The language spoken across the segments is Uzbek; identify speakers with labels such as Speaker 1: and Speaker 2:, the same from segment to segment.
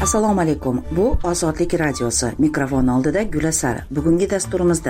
Speaker 1: Assalomu alaykum. Bu Ozodlik radiosi. Mikrofon oldida Gulasar. Bugungi dasturimizda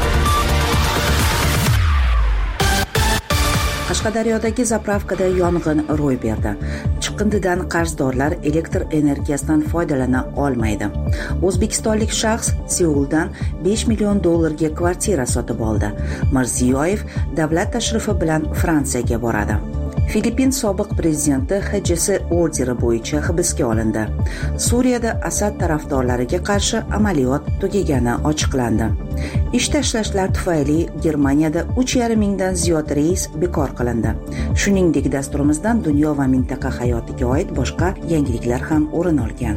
Speaker 1: Qashqadaryodagi zapravkada yong'in ro'y berdi. Chiqindidan qarzdorlar elektr energiyasidan foydalana olmaydi. O'zbekistonlik shaxs Seuldan $5 million kvartira sotib oldi. Mirziyoyev davlat tashrifi bilan Fransiyaga boradi. Filippin sobiq prezidenti HJS orderi bo'yicha hibsga olindi. Suriyada Asad tarafdorlariga qarshi amaliyot tugagani ochiqlandi. Ish tashlashlar tufayli Germaniyada 3,5 mingdan ziyod reys bekor qilindi. Shuningdek, dasturimizdan dunyo va mintaqa hayotiga oid boshqa yangiliklar ham o'rin olgan.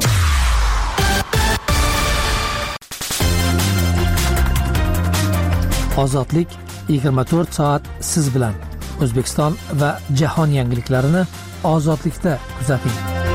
Speaker 2: Ozodlik 24 soat siz bilan. O'zbekiston va jahon yangiliklarini ozodlikda kuzating.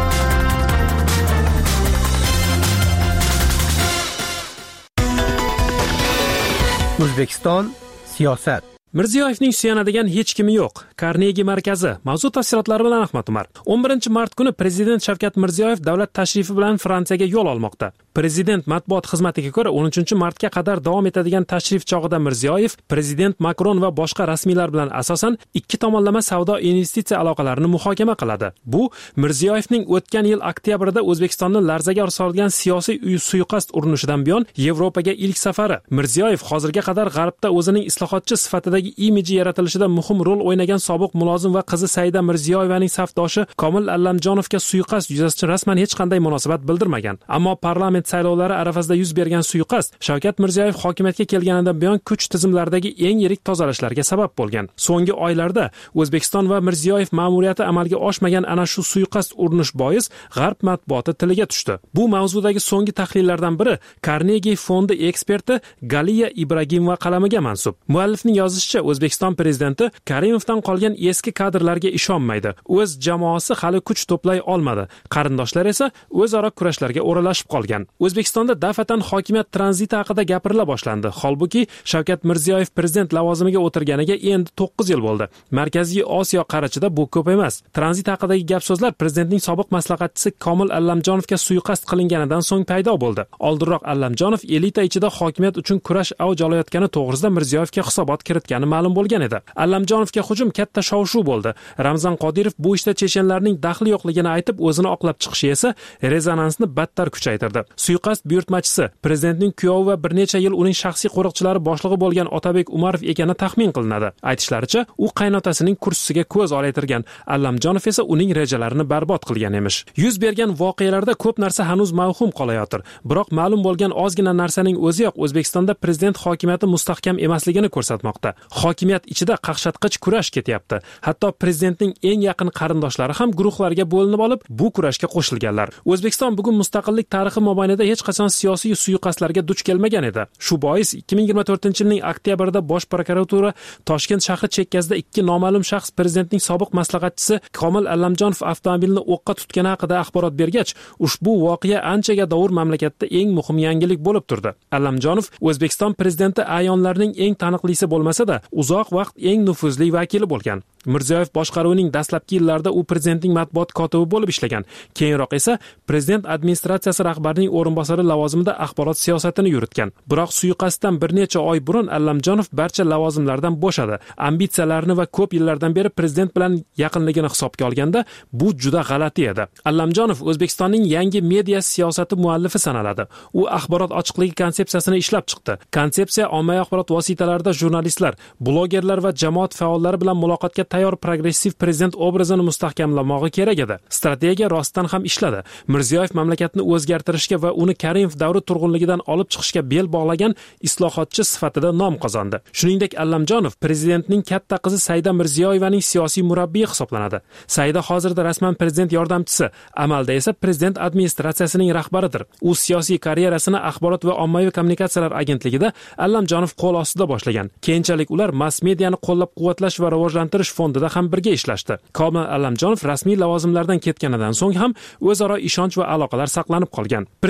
Speaker 3: O'zbekiston siyosat.
Speaker 4: Mirziyoyevning suyanadigan hech kimi yo'q. Carnegie markazi. Mavzu tafsilotlari bilan Ahmad Umar. 11 mart kuni prezident Shavkat Mirziyoyev davlat tashrifi bilan Fransiyaga yo'l olmoqda. Prezident matbuot xizmatiga ko'ra 13 martga qadar davom etadigan tashrif chog'ida Mirziyoyev prezident Makron va boshqa rasmiylar bilan asosan ikki tomonlama savdo investitsiya aloqalarini muhokama qiladi. Bu Mirziyoyevning o'tgan yil oktyabrda O'zbekistonni larzaga solgan siyosiy suiqasd urinishidan buyon Yevropaga ilk safari. Mirziyoyev hozirga qadar G'arbda o'zining islohotchi sifatidagi imiji yaratilishida muhim rol o'ynagan sobiq mulozim va qizi Saida Mirziyoyevaning safdoshi Komil Allamjonovga suiqasd yuzasidan rasman hech qanday munosabat bildirmagan. Ammo parlament saylovlari arafasida yuz bergan suiqasd Shavkat Mirziyoyev hokimiyatga kelganidan buyon kuch tizimlaridagi eng yirik tozalashlarga sabab bo'lgan. So'nggi oylarda O'zbekiston va Mirziyoyev ma'muriyati amalga oshmagan ana shu suiqasd urinish bois G'arb matbuoti tiliga tushdi. Bu mavzudagi so'nggi tahlillardan biri Carnegie fondi eksperti Galiya Ibragimova qalamiga mansub. Muallifning yozishicha, O'zbekiston prezidenti Karimovdan qolgan eski kadrlarga ishonmaydi. O'z jamoasi hali kuch to'play olmadi. Qarindoshlar esa o'zaro kurashlarga o'ralashib qolgan. O'zbekistonda dafatan hokimiyat tranziti haqida gapirila boshlandi. Holbuki Shavkat Mirziyoyev prezident lavozimiga o'tirganiga endi 9 yil bo'ldi. Markaziy Osiyo qarachida bu ko'p emas. Tranzit haqidagi gap-so'zlar prezidentning sobiq maslahatchisi Komil Allamjonovga suiqasd qilinganidan so'ng paydo bo'ldi. Oldinroq Allamjonov elita ichida hokimiyat uchun kurash avj olayotgani to'g'risida Mirziyoyevga hisobot kiritgani ma'lum bo'lgan edi. Allamjonovga hujum katta shov-shuv bo'ldi. Ramzan Qodirov bu ishda chechenlarning daxli yo'qligini aytib, o'zini oqlab chiqishi esa rezonansni battar kuchaytirdi. Suiqasd buyurtmachisi prezidentning kuyovi va bir necha yil uning shaxsiy qo'riqchilari boshlig'i bo'lgan Otabek Umarov ekani taxmin qilinadi. Aytishlaricha, u qaynotasining kursisiga ko'z olaytirgan. Allamjonov esa uning rejalarini barbod qilgan emish. Yuz bergan voqealarda ko'p narsa hanuz mavhum qolayotir. Biroq ma'lum bo'lgan ozgina narsaning o'ziyoq O'zbekistonda prezident hokimiyati mustahkam emasligini ko'rsatmoqda. Hokimiyat ichida qaqshatqich kurash ketyapti. Hatto prezidentning eng yaqin qarindoshlari ham guruhlarga bo'linib olib, bu kurashga qo'shilganlar. O'zbekiston bugun mustaqillik tarixi mobaynida hech qachon siyosiy suiqasdlarga duch kelmagan edi. Shu bois 2024-yilning oktyabrida Bosh prokuratura Toshkent shahri chekkasida ikki noma'lum shaxs prezidentning sobiq maslahatchisi Komil Allamjonov avtomobilni o'qqa tutgani haqida axborot bergach, ushbu voqea anchaga dovur mamlakatda eng muhim yangilik bo'lib turdi. Allamjonov O'zbekiston prezidenti ayonlarining eng taniqlisi bo'lmasa-da, uzoq vaqt eng nufuzli vakili bo'lgan. Mirziyoyev boshqaruvining dastlabki yillarida u prezidentning matbuot kotibi bo'lib ishlagan. Keyinroq esa prezident administratsiyasi rahbarining o'rinbosari lavozimida axborot siyosatini yuritgan. Biroq suiqasddan bir necha oy burun Allamjonov barcha lavozimlardan bo'shadi. Ambitsiyalarini va ko'p yillardan beri prezident bilan yaqinligini hisobga olganda bu juda g'alati edi. Allamjonov O'zbekistonning yangi media siyosati muallifi sanaladi. U axborot ochiqligi konsepsiyasini ishlab chiqdi. Konsepsiya ommaviy axborot vositalarida jurnalistlar, blogerlar va jamoat faollari bilan muloqotga tayyor progressiv prezident obrazini mustahkamlamog'i kerak edi. Strategiya rostdan ham ishladi. Mirziyoyev mamlakatni o'zgartirishga va uni Karimov davri turg'unligidan olib chiqishga bel bog'lagan islohotchi sifatida nom qozondi. Shuningdek, Allamjonov prezidentning katta qizi Saida Mirziyoyevaning siyosiy murabbiyi hisoblanadi. Saida hozirda rasman prezident yordamchisi, amalda esa prezident administratsiyasining rahbaridir. U siyosiy karyerasini axborot va ommaviy kommunikatsiyalar agentligida Allamjonov qo'l ostida boshlagan. Keyinchalik ular mass mediani qo'llab-quvvatlash va rivojlantirish fondida ham birga ishlashdi. Komil Allamjonov rasmiy lavozimlardan ketganidan so'ng ham o'zaro ishonch va aloqalar saqlanib qolgan.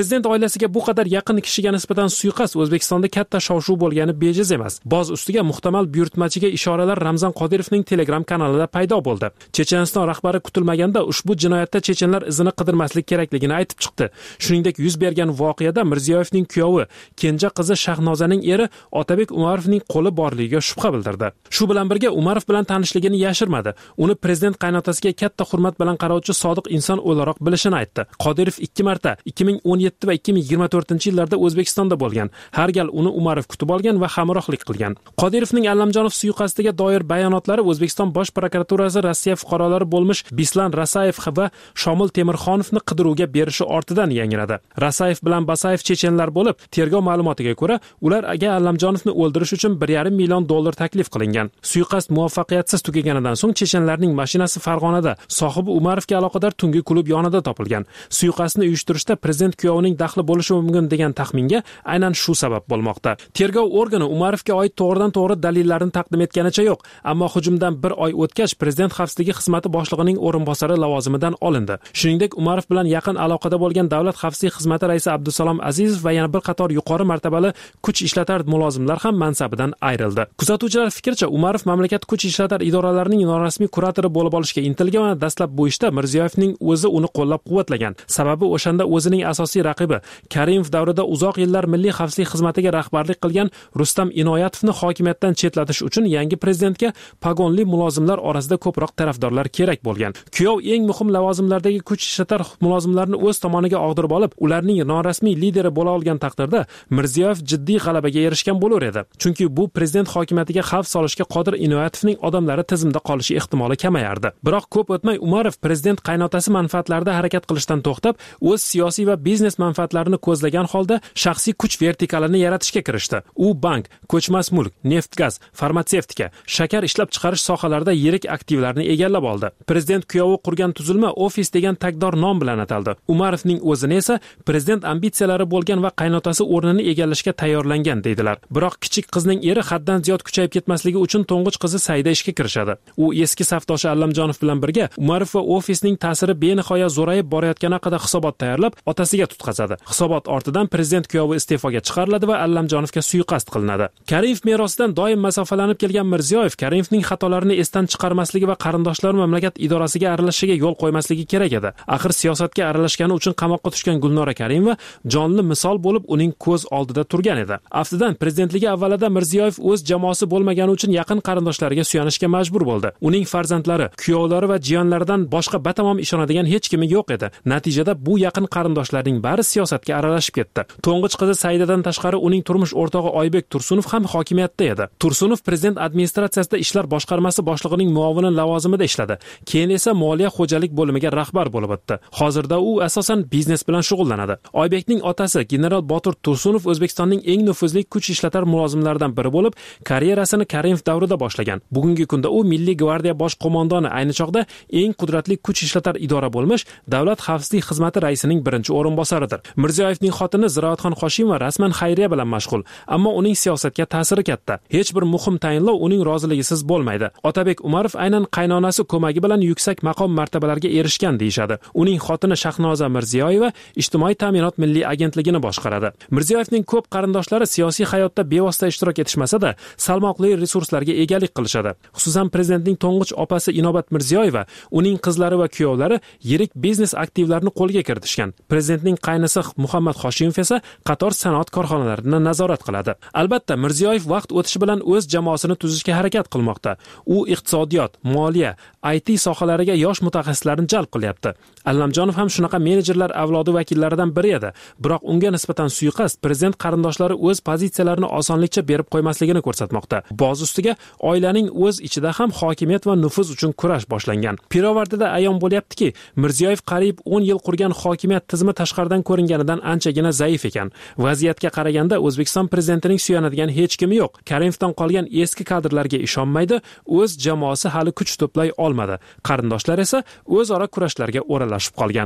Speaker 4: Prezident oilasiga bu qadar yaqin kishiga nisbatan suiqasd O'zbekistonda katta shov-shuv bo'lgani bejiz emas. Boz ustiga muhtamal buyurtmachiga ishoralar Ramzan Qodirovning Telegram kanalida paydo bo'ldi. Checheniston rahbari kutilmaganda ushbu jinoyatda chechenlar izini qidirmaslik kerakligini aytib chiqdi. Shuningdek, yuz bergan voqeada Mirziyoyevning kuyovi, kenja qizi Shahnozaning eri Otabek Umarovning qo'li borligiga shubha bildirdi. Shu bilan birga Umarov bilan tanishligini yashirmadi. Uni prezident qaynotasiga katta hurmat bilan qarovchi sodiq inson o'laroq bilishini aytdi. Qodirov 2 marta 2017 va 2024-yillarda O'zbekistonda bo'lgan. Har gal uni Umarov kutib olgan va hamrohlik qilgan. Qodirovning Allamjonov suiqasdiga doir bayonotlari O'zbekiston bosh prokuraturasi Rossiya fuqarolari bo'lmish Bislan Rasayev va Shomil Temirxonovni qidiruvga berishi ortidan yangradi. Rasayev bilan Basayev chechenlar bo'lib, tergov ma'lumotiga ko'ra, ularga Allamjonovni o'ldirish uchun $1,5 million taklif qilingan. Suiqasd muvaffaqiyatsiz tugaganidan so'ng chechenlarning mashinasi Farg'onada sohibi Umarovga aloqador tungi klub yonida topilgan. Suiqasdni uyushtirishda prezident kuyovining daxli bo'lishi mumkin degan taxminga aynan shu sabab bo'lmoqda. Tergov organi Umarovga oid to'g'ridan-to'g'ri dalillarni taqdim etganicha yo'q, ammo hujumdan 1 oy o'tgach prezident xavfsizligi xizmati boshlig'ining o'rinbosari lavozimidan olindi. Shuningdek, Umarov bilan yaqin aloqada bo'lgan Davlat xavfsizlik xizmati raisi Abdusalom Azizov va yana bir qator yuqori martabali kuch ishlatar mulozimlar ham mansabidan ayrildi. Kuzatuvchilar fikricha, Umarov mamlakat kuch ishlatar idoralarining norasmiy kuratori bo'lib olishga intilgan va dastlab bu ishda Mirziyoyevning o'zi uni qo'llab-quvvatlagan. Sababi o'shanda o'zining asosiy raqibi Karimov davrida uzoq yillar milliy xavfsizlik xizmatiga rahbarlik qilgan Rustam Inoyatovni hokimiyatdan chetlatish uchun yangi prezidentga pagonli mulozimlar orasida ko'proq tarafdorlar kerak bo'lgan. Kuyov eng muhim lavozimlardagi kuch ishlatar mulozimlarni o'z tomoniga og'dirib olib, ularning norasmiy lideri bo'la olgan taqdirda Mirziyoyev jiddiy g'alabaga erishgan bo'lar edi. Chunki bu prezident hokimiyatiga xavf solishga qodir Inoyatovning odamlari tizimda qolishi ehtimoli kamayardi. Biroq ko'p o'tmay Umarov prezident qaynotasi manfaatlarida harakat qilishdan to'xtab, o'z siyosiy va biznes manfaatlarini ko'zlagan holda shaxsiy kuch vertikalini yaratishga kirishdi. U bank, ko'chmas mulk, neft-gaz, farmatsevtika, shakar ishlab chiqarish sohalarida yirik aktivlarni egallab oldi. Prezident kuyovi qurgan tuzilma ofis degan tagdor nom bilan ataldi. Umarovning o'zini esa prezident ambitsiyalari bo'lgan va qaynotasi o'rnini egallashga tayyorlangan deydilar. Biroq kichik qizning eri haddan ziyod kuchayib ketmasligi uchun to'ng'ich qizi Saida ishga kirishadi. U eski safdoshi Allamjonov bilan birga Umarov va ofisning ta'siri benihoya zo'rayib borayotgani haqida hisobot tayyorlab, otasiga tutqazadi. Hisobot ortidan prezident kuyovi iste'foga chiqariladi va Allamjonovga suiqasd qilinadi. Karimov merosidan doim masofalanib kelgan Mirziyoyev Karimovning xatolarini esdan chiqarmasligi va qarindoshlari mamlakat idorasiga aralashishiga yo'l qo'ymasligi kerak edi. Axir siyosatga aralashgani uchun qamoqqa tushgan Gulnora Karimova jonli misol bo'lib uning ko'z oldida turgan edi. Aftidan prezidentligi avvalida Mirziyoyev o'z jamoasi bo'lmagani uchun yaqin qarindoshlariga suyanishga majbur bo'ldi. Uning farzandlari, kuyovlari va jiyonlaridan boshqa batamom ishonadigan hech kimi yo'q edi. Natijada bu yaqin qarindoshlarining bari siyosatga aralashib ketdi. To'ng'ich qizi Saidadan tashqari uning turmush o'rtog'i Oybek Tursunov ham hokimiyatda edi. Tursunov prezident administratsiyasida ishlar boshqarmasi boshlig'ining muovini lavozimida ishladi. Keyin esa moliya xo'jalik bo'limiga rahbar bo'lib o'tdi. Hozirda u asosan biznes bilan shug'ullanadi. Oybekning otasi general Botur Tursunov O'zbekistonning eng nufuzli kuch ishlatar mulozimlaridan biri bo'lib, karyerasini Karimov davrida boshlagan. Bugungi kunda u Milliy gvardiya bosh qo'mondoni, ayni chog'da eng qudratli kuch ishlatar idora bo'lmish Davlat xavfsizlik xizmati raisining birinchi o'rinbosaridir. Mirziyoyevning xotini Ziroatxon Hoshimova rasman xayriya bilan mashg'ul, ammo uning siyosatga ta'siri katta. Hech bir muhim tayinlov uning roziligisiz bo'lmaydi. Otabek Umarov aynan qaynonasi ko'magi bilan yuksak maqom martabalarga erishgan deyshadi. Uning xotini Shahnoza Mirziyoyeva ijtimoiy ta'minot milliy agentligini boshqaradi. Mirziyoyevning ko'p qarindoshlari siyosiy hayotda bevosita ishtirok etishmasa-da, salmoqli resurslarga egalik qilishadi. Xususan prezidentning to'ng'ich opasi Inobat Mirziyoyeva, uning qizlari va kuyovlari yirik biznes aktivlarini qo'lga kiritishgan. Prezidentning qaynisi Muhammad Hoshimov esa qator sanoat korxonalarini nazorat qiladi. Albatta, Mirziyoyev vaqt o'tishi bilan o'z jamoasini tuzishga harakat qilmoqda. U iqtisodiyot, moliya, IT sohalariga yosh mutaxassislarni jalb qilyapti. Allamjonov ham shunaqa menejerlar avlodi vakillaridan biri edi. Biroq unga nisbatan suiqasd prezident qarindoshlari o'z pozitsiyalarini osonlikcha berib qo'ymasligini ko'rsatmoqda. Boz ustiga oilaning o'z ichida ham hokimiyat va nufuz uchun kurash boshlangan. Pirovardida ayon bo'lyaptiki, Mirziyoyev qariyb 10 yil qurgan hokimiyat tizimi tashqaridan ko'ringanidan anchagina zaif ekan. Vaziyatga qaraganda O'zbekiston prezidentining suyanadigan hech kimi yo'q. Karimovdan qolgan eski kadrlarga ishonmaydi, o'z jamoasi hali kuch to'play olmadi. Qarindoshlar esa o'zaro kurashlarga o'ralashib qolgan.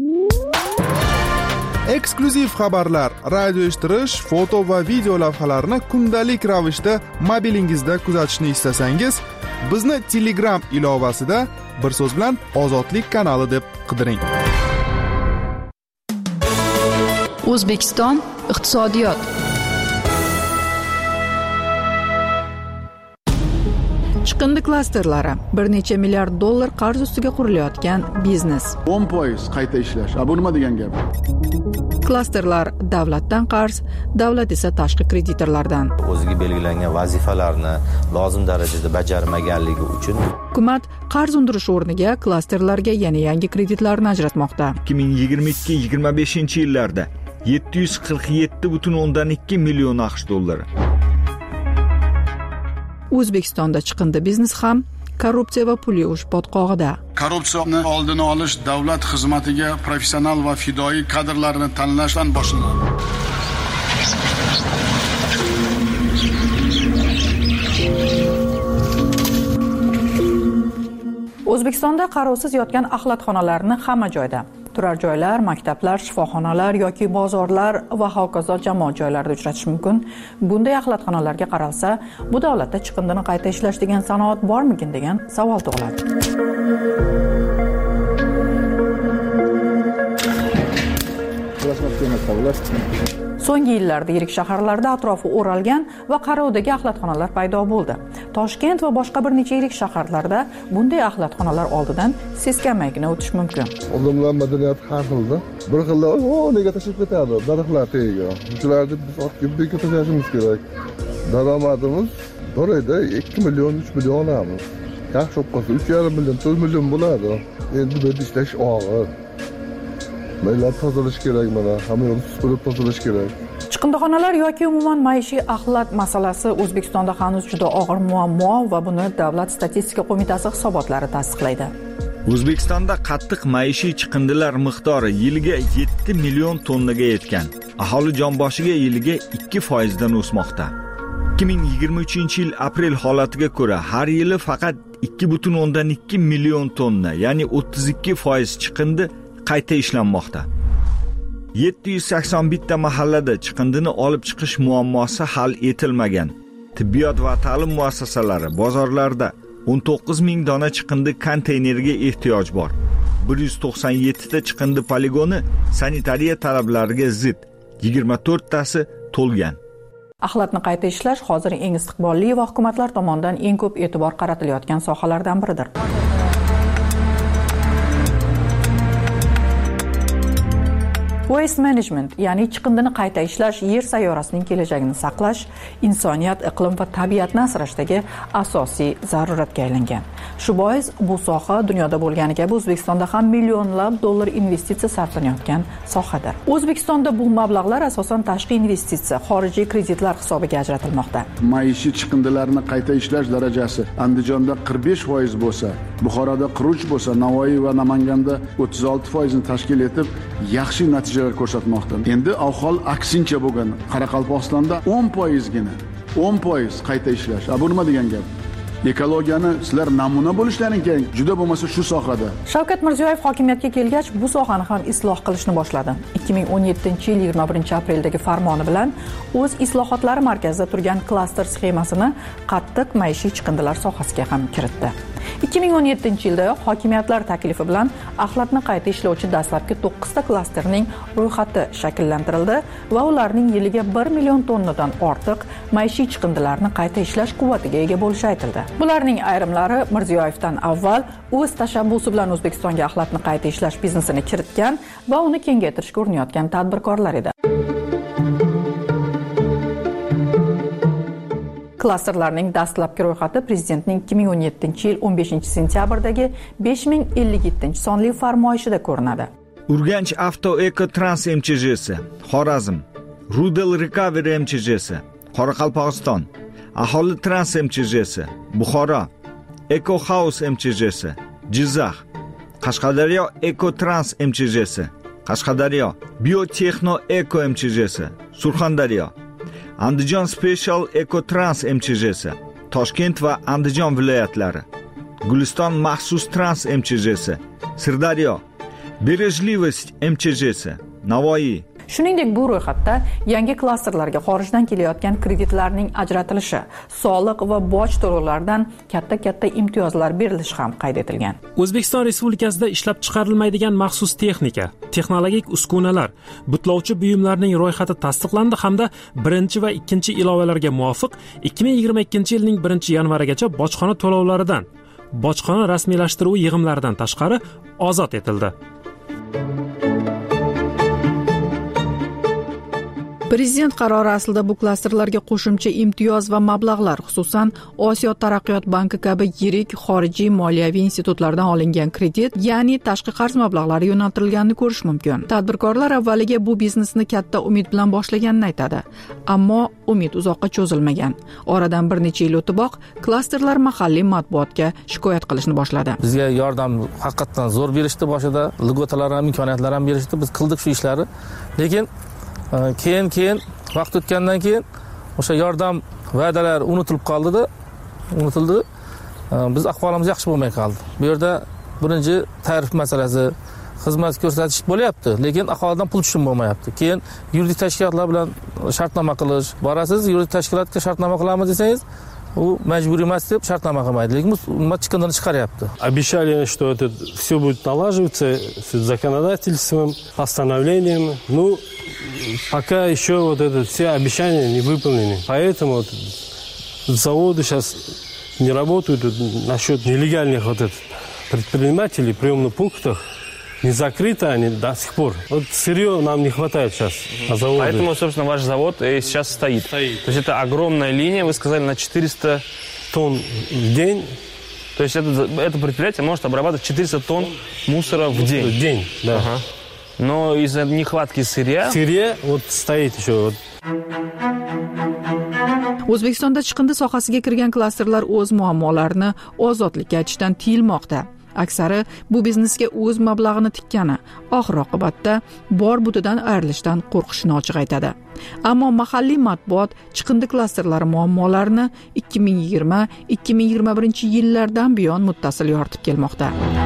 Speaker 3: Eksklyuziv xabarlar, radio eshittirish, foto va video lavhalarni kundalik ravishda mobilingizda kuzatishni istasangiz, bizni Telegram ilovasida bir so'z bilan Ozodlik kanali deb qidiring.
Speaker 5: O'zbekiston iqtisodiyot. Chiqindi klasterlari bir necha milliard dollar qarz ustiga qurilayotgan biznes.
Speaker 6: 10% qayta ishlash. Bu nima degan gap?
Speaker 5: Klasterlar davlatdan qarz, davlat esa tashqi kreditorlardan.
Speaker 7: O'ziga belgilangan vazifalarni lozim darajada bajarmaganligi uchun
Speaker 5: Hukumat qarz undirish o'rniga klasterlarga yana yangi kreditlarni ajratmoqda.
Speaker 8: 2022-25 yillarda 747,2 million AQSh dollari.
Speaker 5: O'zbekistonda chiqindi biznes ham korrupsiya va pul yuvish botqog'ida.
Speaker 6: Korrupsiyani oldini olish davlat xizmatiga professional va fidoyi kadrlarni tanlashdan boshlanadi.
Speaker 5: O'zbekistonda qarovsiz yotgan axlatxonalarni hamma joyda, turar joylar, maktablar, shifoxonalar yoki bozorlar va hokazo jamoat joylarida uchratish mumkin. Bunday axlatxonalarga qaralsa, bu davlatda chiqindini qayta ishlash degan sanoat bormikin degan savol tug'iladi. So'nggi yillarda yirik shaharlarda atrofi o'ralgan va qarovdagi axlatxonalar paydo bo'ldi. Toshkent va boshqa bir necha yirik shaharlarda bunday axlatxonalar oldidan seskanmaygina o'tish mumkin.
Speaker 9: Odamlar madaniyati har xilda. Bir xillar nega tashib ketadi, daraxtlar tagiga. Shularni biz ortga tashishimiz kerak. Daromadimiz bir oyda 2 million, 3 million olamiz. Yaxshi qolsa 3,5 million, 4 million bo'ladi. Endi bu ishlash og'ir. Maylar tozalash kerak mana, hamma yo'lni supurib tozalash kerak.
Speaker 5: Chiqindixonalar yoki umuman maishiy axlat masalasi O'zbekistonda hanuz juda og'ir muammo va buni Davlat statistika qo'mitasi hisobotlari tasdiqlaydi.
Speaker 8: O'zbekistonda qattiq maishiy chiqindilar miqdori yiliga 7 million tonnaga yetgan. Aholi jonboshiga yiliga 2% dan o'smoqda. 2023-yil aprel holatiga ko'ra har yili faqat 2,2 million tonna, ya'ni 32% chiqindi qayta ishlanmoqda. 781 ta mahallada chiqindini olib chiqish muammosi hal etilmagan. Tibbiyot va ta'lim muassasalari bozorlarda 19 ming dona chiqindi konteynerga ehtiyoj bor. 197 ta chiqindi poligoni sanitariya talablariga zid, 24 tasi to'lgan.
Speaker 5: Axlatni qayta ishlash hozir eng istiqbolli va hukumatlar tomonidan eng ko'p e'tibor qaratilayotgan sohalardan biridir. Waste management, ya'ni chiqindini qayta ishlash yer sayyorasining kelajagini saqlash, insoniyat, iqlim va tabiatni asrashdagi asosiy zaruratga aylangan. Shu bois bu soha dunyoda bo'lgani kabi O'zbekistonda ham millionlab dollar investitsiya sarflanayotgan sohadir. O'zbekistonda bu mablag'lar asosan tashqi investitsiya, xorijiy kreditlar hisobiga ajratilmoqda.
Speaker 6: Maishiy chiqindilarni qayta ishlash darajasi Andijonda 45% bo'lsa, Buxoroda 43 bo'lsa, Navoiy va Namanganda 36% ni tashkil etib, yaxshi natija ko'rsatmoqda. Endi ahvol aksincha bo'lgan. Qoraqalpog'istonda 10% gina 10% qayta ishlash. Bu nima degan gap? Ekologiyani sizlar namuna bo'lishlaring kerak, juda bo'lmasa shu sohada.
Speaker 5: Shavkat Mirziyoyev hokimiyatga kelgach, bu sohani ham isloh qilishni boshladi. 2017-yil 21-apreldagi farmoni bilan o'z islohotlari markazida turgan klaster sxemasini qattiq maishiy chiqindilar sohasiga ham kiritdi. 2017-yilda hokimiyatlar taklifi bilan axlatni qayta ishlovchi dastlabki 9 ta klasterning ro'yxati shakllantirildi va ularning yiliga 1 million tonnadan ortiq maishiy chiqindilarni qayta ishlash quvvatiga ega bo'lishi aytildi. Bularning ayrimlari Mirziyoyevdan avval o'z tashabbusi bilan O'zbekistonga axlatni qayta ishlash biznesini kiritgan va uni kengaytirishga urinayotgan tadbirkorlar edi. Klasterlarning dastlabki ro'yxati prezidentning 2017-yil 15-sentyabrdagi 5057 sonli farmoyishida ko'rinadi.
Speaker 8: Urganch Avto Eko Trans MCJsi, Xorazm, Rudel Recovery MCJsi, Qoraqalpog'iston, Aholi Trans MCJsi, Buxoro, Eko House MCJsi, Jizzax, Qashqadaryo Eko Trans MCJsi, Qashqadaryo, Biotexno Eko MCJsi, Surxondaryo, Andijon Special Eco Trans MCJsi, Toshkent va Andijon viloyatlari, Guliston maxsus Trans MCJsi, Sirdaryo, Berejlivost MCJsi, Navoiy.
Speaker 5: Shuningdek, bu ro'yxatda yangi klasterlarga xorijdan kelayotgan kreditlarning ajratilishi, soliq va boj to'lovlaridan katta imtiyozlar berilishi ham qayd etilgan.
Speaker 4: O'zbekiston Respublikasida ishlab chiqarilmaydigan maxsus texnika, texnologik uskunalar, butlovchi buyumlarning ro'yxati tasdiqlandi hamda 1 va 2 ilovalarga muvofiq 2022-yilning 1-yanvarigacha bojxona to'lovlaridan, bojxona rasmiylashtiruv yig'imlaridan tashqari ozod etildi.
Speaker 5: Prezident qarori aslida bu klasterlarga qo'shimcha imtiyoz va mablag'lar, xususan Osiyo taraqqiyot banki kabi yirik xorijiy moliyaviy institutlardan olingan kredit, ya'ni tashqi qarz mablag'lari yo'naltirilganini ko'rish mumkin. Tadbirkorlar avvaliga bu biznesni katta umid bilan boshlaganini aytadi, ammo umid uzoqqa cho'zilmagan. Oradan bir necha yil o'tiboq klasterlar mahalliy matbuotga shikoyat qilishni boshladi.
Speaker 10: Bizga yordam haqiqatan zo'r berishdi, boshida ligotalar ham, imkoniyatlar ham berishdi. Biz qildik shu ishlarni. Lekin keyin vaqt o'tgandan keyin o'sha yordam va'dalar unutildi. Biz ahvolimiz yaxshi bo'lmay qoldi. Bu yerda birinchi tarif masalasi, xizmat ko'rsatish bo'lyapti, lekin aholidan pul tushum bo'lmayapti. Keyin yuridik tashkilotlar bilan shartnoma qilish, borasiz, yuridik tashkilotga shartnoma qilamiz desangiz, u majburiy emas deb shartnoma qilmaydi, lekin bu chiqindini chiqaryapti.
Speaker 11: Обещали, что это все будет налаживаться с законодательством, постановлением. Ну, пока еще вот это все обещания не выполнены. Поэтому вот заводы сейчас не работают насчет нелегальных вот этих предпринимателей в приемных пунктах. Не закрыты они до сих пор. Вот сырье нам не хватает сейчас на заводе.
Speaker 12: Поэтому, собственно, ваш завод сейчас стоит. То есть это огромная линия, вы сказали, на 400
Speaker 11: тонн в день.
Speaker 12: То есть это предприятие может обрабатывать 400 тонн мусора в день.
Speaker 11: В день, да.
Speaker 12: Ага. Но из-за нехватки сырья...
Speaker 11: Сырье вот стоит еще. Вот.
Speaker 5: O'zbekistonda chiqindi sohasiga kirgan klasterlar o'z muammolarini ozodlikka aytishdan tiyilmoqda. Aksari bu biznesga o'z mablag'ini tikkani, oxir oqibatda bor butidan ayrilishdan qo'rqishini ochiq aytadi. Ammo mahalliy matbuot chiqindi klasterlari muammolarini 2020-2021 yillardan buyon muttasil yoritib kelmoqda.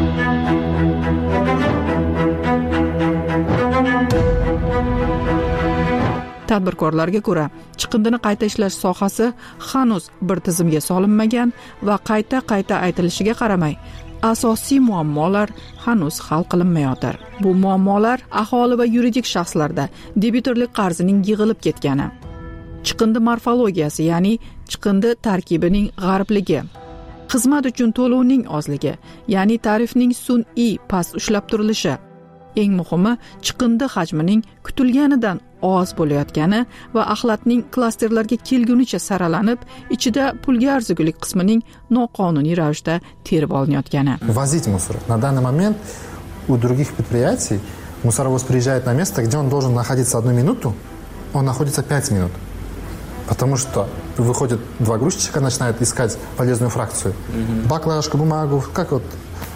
Speaker 5: Tadbirkorlarga ko'ra, chiqindini qayta ishlash sohasi hanuz bir tizimga solinmagan va qayta aytilishiga qaramay, asosiy muammolar hanuz hal qilinmayotir. Bu muammolar aholi va yuridik shaxslarda debitorlik qarzining yig'ilib ketgani, chiqindi morfologiyasi, ya'ni chiqindi tarkibining g'arbligi, xizmat uchun to'lovning ozligi, ya'ni tarifning sun'iy past ushlab turilishi, eng muhimi chiqindi hajmining kutilganidan oz bo'layotgani va axlatning klasterlarga kelgunicha saralanib, ichida pulga arzigulik qismining noqonuniy ravishda terib olinayotgani.
Speaker 13: Возить мусор. На данный момент у других предприятий мусоровоз приезжает на место, где он должен находиться 1 минуту, он находится 5 минут. Потому что выходят 2 грузчика, начинают искать полезную фракцию. Баклажку, бумагу, как вот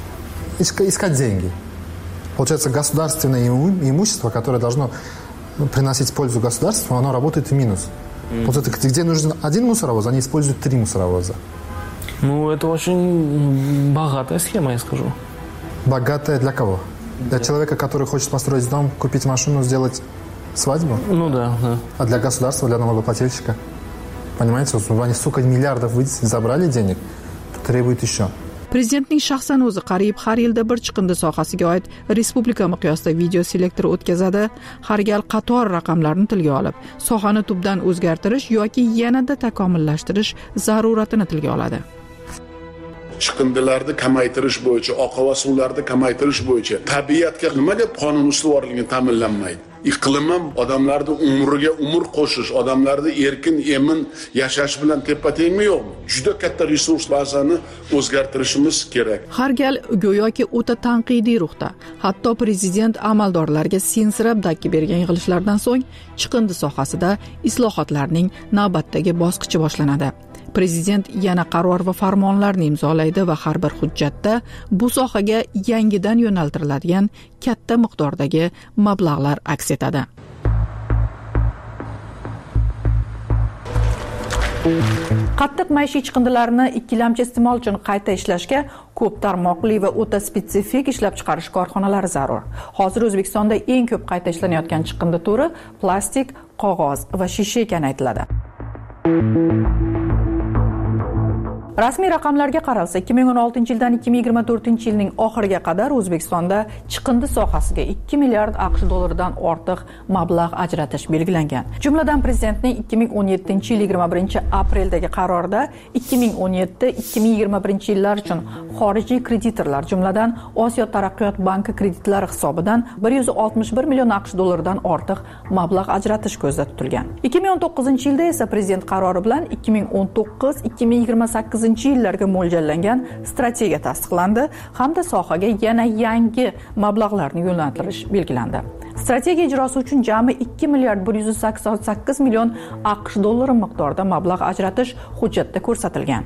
Speaker 13: искать деньги. Получается, государственное имущество, которое должно приносить пользу государству, оно работает в минус. Получается, где нужен 1 мусоровоз, они используют 3 мусоровоза.
Speaker 12: Ну, это очень богатая схема, я скажу.
Speaker 13: Богатая для кого? Для человека, который хочет построить дом, купить машину, сделать свадьбу?
Speaker 12: Ну да.
Speaker 13: А для государства, для налогоплательщика? Понимаете, они, сука, миллиардов забрали денег, требуют еще.
Speaker 5: Prezidentning shaxsan o'zi qariyb har yilda bir chiqindi sohasiga oid respublika miqyosida video selektor o'tkazadi. Har gal qator raqamlarni tilga olib, sohani tubdan o'zgartirish yoki yanada takomillashtirish zaruratini tilga oladi.
Speaker 6: Chiqindilarni kamaytirish bo'yicha, oqova suvlarni kamaytirish bo'yicha tabiatga nima deb qonun ustuvorligi ta'minlanmaydi? Iqlim ham odamlarning umriga umr qo'shish, odamlarning erkin emin yashash bilan teppa-tengmi yo'qmi? Juda katta resurs bazani o'zgartirishimiz kerak.
Speaker 5: Har gal go'yoki o'ta tanqidiy ruhda, hatto prezident amaldorlarga sensirab dakki bergan yig'ilishlardan so'ng chiqindi sohasida islohotlarning navbatdagi bosqichi boshlanadi. Prezident yana qaror va farmonlarni imzolaydi va har bir hujjatda bu sohaga yangidan yo'naltiriladigan katta miqdordagi mablag'lar aks etadi. Qattiq maishiy chiqindilarni ikkilamchi iste'mol uchun qayta ishlashga ko'p tarmoqli va o'ta spetsifik ishlab chiqarish korxonalari zarur. Hozir O'zbekistonda eng ko'p qayta ishlanayotgan chiqindi turi plastik, qog'oz va shisha ekani aytiladi. Rasmiy raqamlarga qaralsa, 2016-yildan 2024-yilning oxiriga qadar O'zbekistonda chiqindi sohasiga 2 milliard AQSh dollaridan ortiq mablag' ajratish belgilangan. Jumladan prezidentning 2017-yil 21-apreldagi qarorida 2017-2021 yillar uchun xorijiy kreditorlar, jumladan Osiyo taraqqiyot banki kreditlari hisobidan 161 million AQSh dollaridan ortiq mablag' ajratish ko'zda tutilgan. 2019-yilda esa prezident qarori bilan 2019-2028 yillarga mo'ljallangan strategiya tasdiqlandi hamda sohaga yana yangi mablag'larni yo'naltirish belgilandi. Strategiya ijrosi uchun jami 2 milliard 188 million AQSh dollari miqdorida mablag' ajratish hujjatda ko'rsatilgan.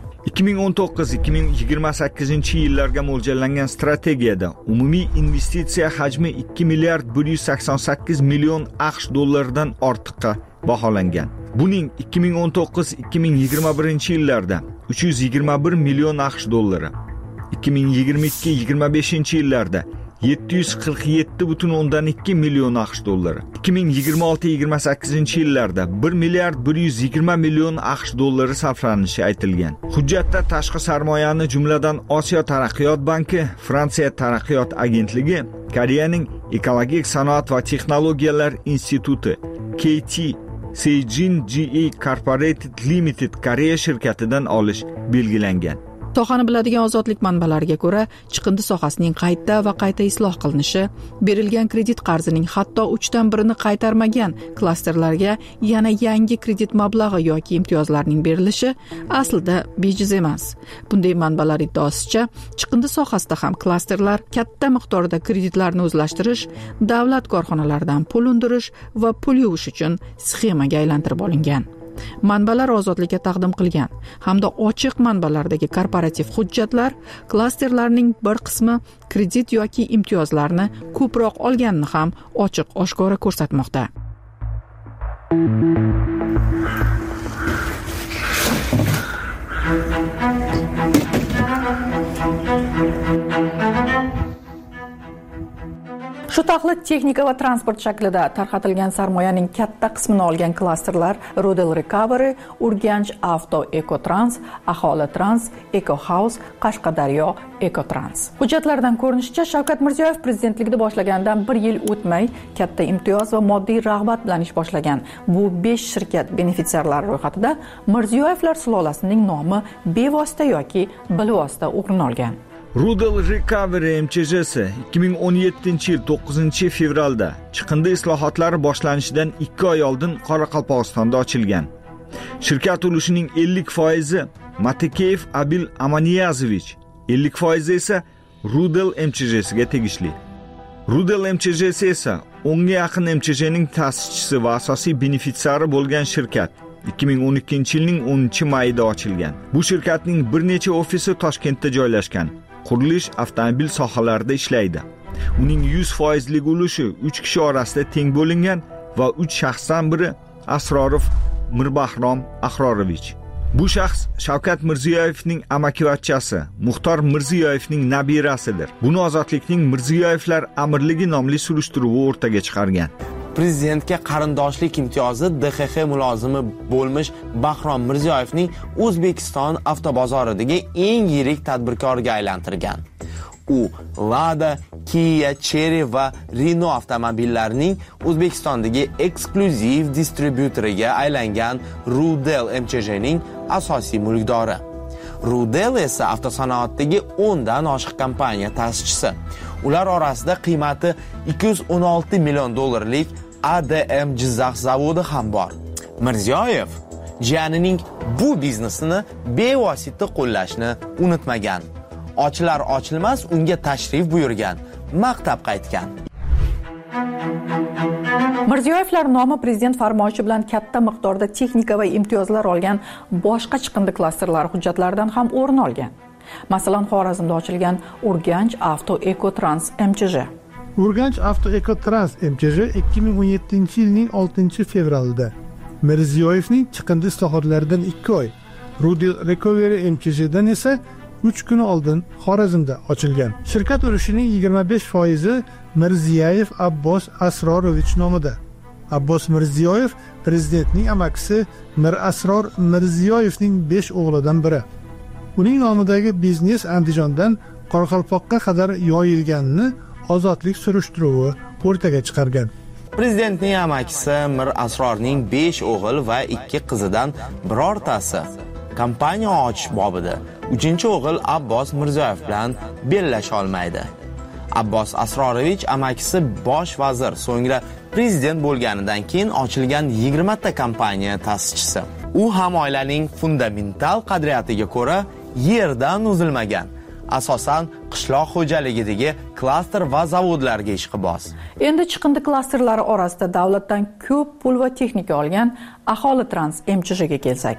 Speaker 8: 2019-2028 yillarga mo'ljallangan strategiyada umumiy investitsiya hajmi 2 milliard 188 million AQSh dollaridan ortiqqa baholangan. Buning 2019-2021 yillarda 321 million AQSh dollari, 2022-25 yillarda 747,2 million AQSh dollari, 2026-28 yillarda 1 milliard 120 million AQSh dollari sarflanishi aytilgan. Hujjatda tashqi sarmoyani jumladan Osiyo taraqqiyot banki, Fransiya taraqqiyot agentligi, Koreyaning ekologik sanoat va texnologiyalar instituti, KT Seijin GE Corporated Limited Koreya shirkatidan olish belgilangan.
Speaker 5: Sohani biladigan ozodlik manbalariga ko'ra, chiqindi sohasining qayta va qayta isloh qilinishi, berilgan kredit qarzining hatto 3dan 1ni qaytarmagan klasterlarga yana yangi kredit mablag'i yoki imtiyozlarning berilishi aslida bejiz emas. Bunday manbalar iddaosicha, chiqindi sohasida ham klasterlar katta miqdorda kreditlarni o'zlashtirish, davlat korxonalaridan pul undirish va pul yuvish uchun sxemaga aylantirib olingan. Manbalar ozodlikka taqdim qilgan hamda ochiq manbalardagi korporativ hujjatlar klasterlarning bir qismi kredit yoki imtiyozlarni ko'proq olganini ham ochiq oshkora ko'rsatmoqda. Shu taqlid texnika va transport shaklida tarqatilgan sarmoyaning katta qismini olgan klasterlar Rudel Recovery, Urganch Avto Ecotrans, Aholi Trans, Eco House, Qashqadaryo Ecotrans. Hujjatlardan ko'rinishicha, Shavkat Mirziyoyev prezidentlikda boshlaganidan 1 yil o'tmay katta imtiyoz va moddiy rag'bat bilan ish boshlagan bu 5 shirkat benefitsiarlari ro'yxatida Mirziyoyevlar sulolasining nomi bevosita yoki bilvosita o'rin olgan.
Speaker 8: Rudel Recovery MCJ'si 2017-yil 9-fevralda chiqindi islohotlari boshlanishidan 2 oy oldin Qoraqalpog'istonda ochilgan. Shirkat ulushining 50% Matekeyev Abil Amaniyazovich, 50% esa Rudel MCJ'siga tegishli. Rudel MCJ'si esa 10 ga yaqin MCJ'ning ta'sischisi va asosiy benefitsiari bo'lgan shirkat. 2012-yilning 10-mayida ochilgan. Bu shirkatning bir necha ofisi Toshkentda joylashgan. Qurilish, avtomobil sohalarida ishlaydi. Uning 100% ulushi 3 kishi orasida teng bo'lingan va 3 shaxsdan biri Asrorov Mirbahrom Ahrorovich. Bu shaxs Shavkat Mirziyoyevning amakivachchasi, Muxtor Mirziyoyevning nabirasidir. Buni Ozodlikning Mirziyoyevlar amirligi nomli surishtiruvi o'rtaga chiqargan.
Speaker 14: Prezidentga qarindoshlik imtiyozi DXX mulozimi bo'lmish Bahrom Mirziyoyevning O'zbekiston avtobozoridagi eng yirik tadbirkorga aylantirgan. U Lada, Kia, Chery va Renault avtomobillarining O'zbekistondagi eksklyuziv distribyutoriga aylangan Rudel MCJ'ning asosiy mulkdori. Rudel esa avtosanoatdagi 10 dan oshiq kompaniya ta'sischisi. Ular orasida qiymati 216 million dollarlik ADM Jizzax zavodi ham bor. Mirziyoyev jiyanining bu biznesini bevosita qo'llashni unutmagan. Ochilar ochilmas unga tashrif buyurgan, maqtab qaytgan.
Speaker 5: Mirziyoyevlar nomi prezident farmoyishi bilan katta miqdorda texnika va imtiyozlar olgan boshqa chiqindi klasterlari hujjatlaridan ham o'rin olgan. Masalan, Xorazmda ochilgan Urganch Avto Ecotrans MCJ.
Speaker 15: Urganch Avto Ecotrans MCJ 2017-yilning 6-fevralida Mirziyoyevning chiqindi islohotlaridan 2 oy Rudi Recovery MCJ'dan esa 3 kun oldin Xorazmda ochilgan. Shirkat ulushining 25% Mirziyoyev Abbos Asrorovich nomida. Abbos Mirziyoyev prezidentning amakisi Mir Asror Mirziyoyevning 5 o'g'lidan biri. Uning nomidagi biznes Andijondan Qoraqalpoqqa qadar yoyilganini Ozodlik surishtiruvi o'rtaga chiqargan.
Speaker 14: Prezidentning amakisi Mir Asrorning 5 o'g'il va 2 qizidan birortasi kompaniya ochish bobida 3-o'g'il Abbos Mirziyoyev bilan bellasha olmaydi. Abbos Asrorovich amakisi bosh vazir, so'ngra prezident bo'lganidan keyin ochilgan 20 ta kompaniya ta'sischisi. U ham oilaning fundamental qadriyatiga ko'ra yerdan uzilmagan, asosan qishloq xo'jaligidagi klaster va zavodlarga ishqiboz.
Speaker 5: Endi chiqindi klasterlari orasida davlatdan ko'p pul va texnika olgan Aholi Trans MCJga kelsak.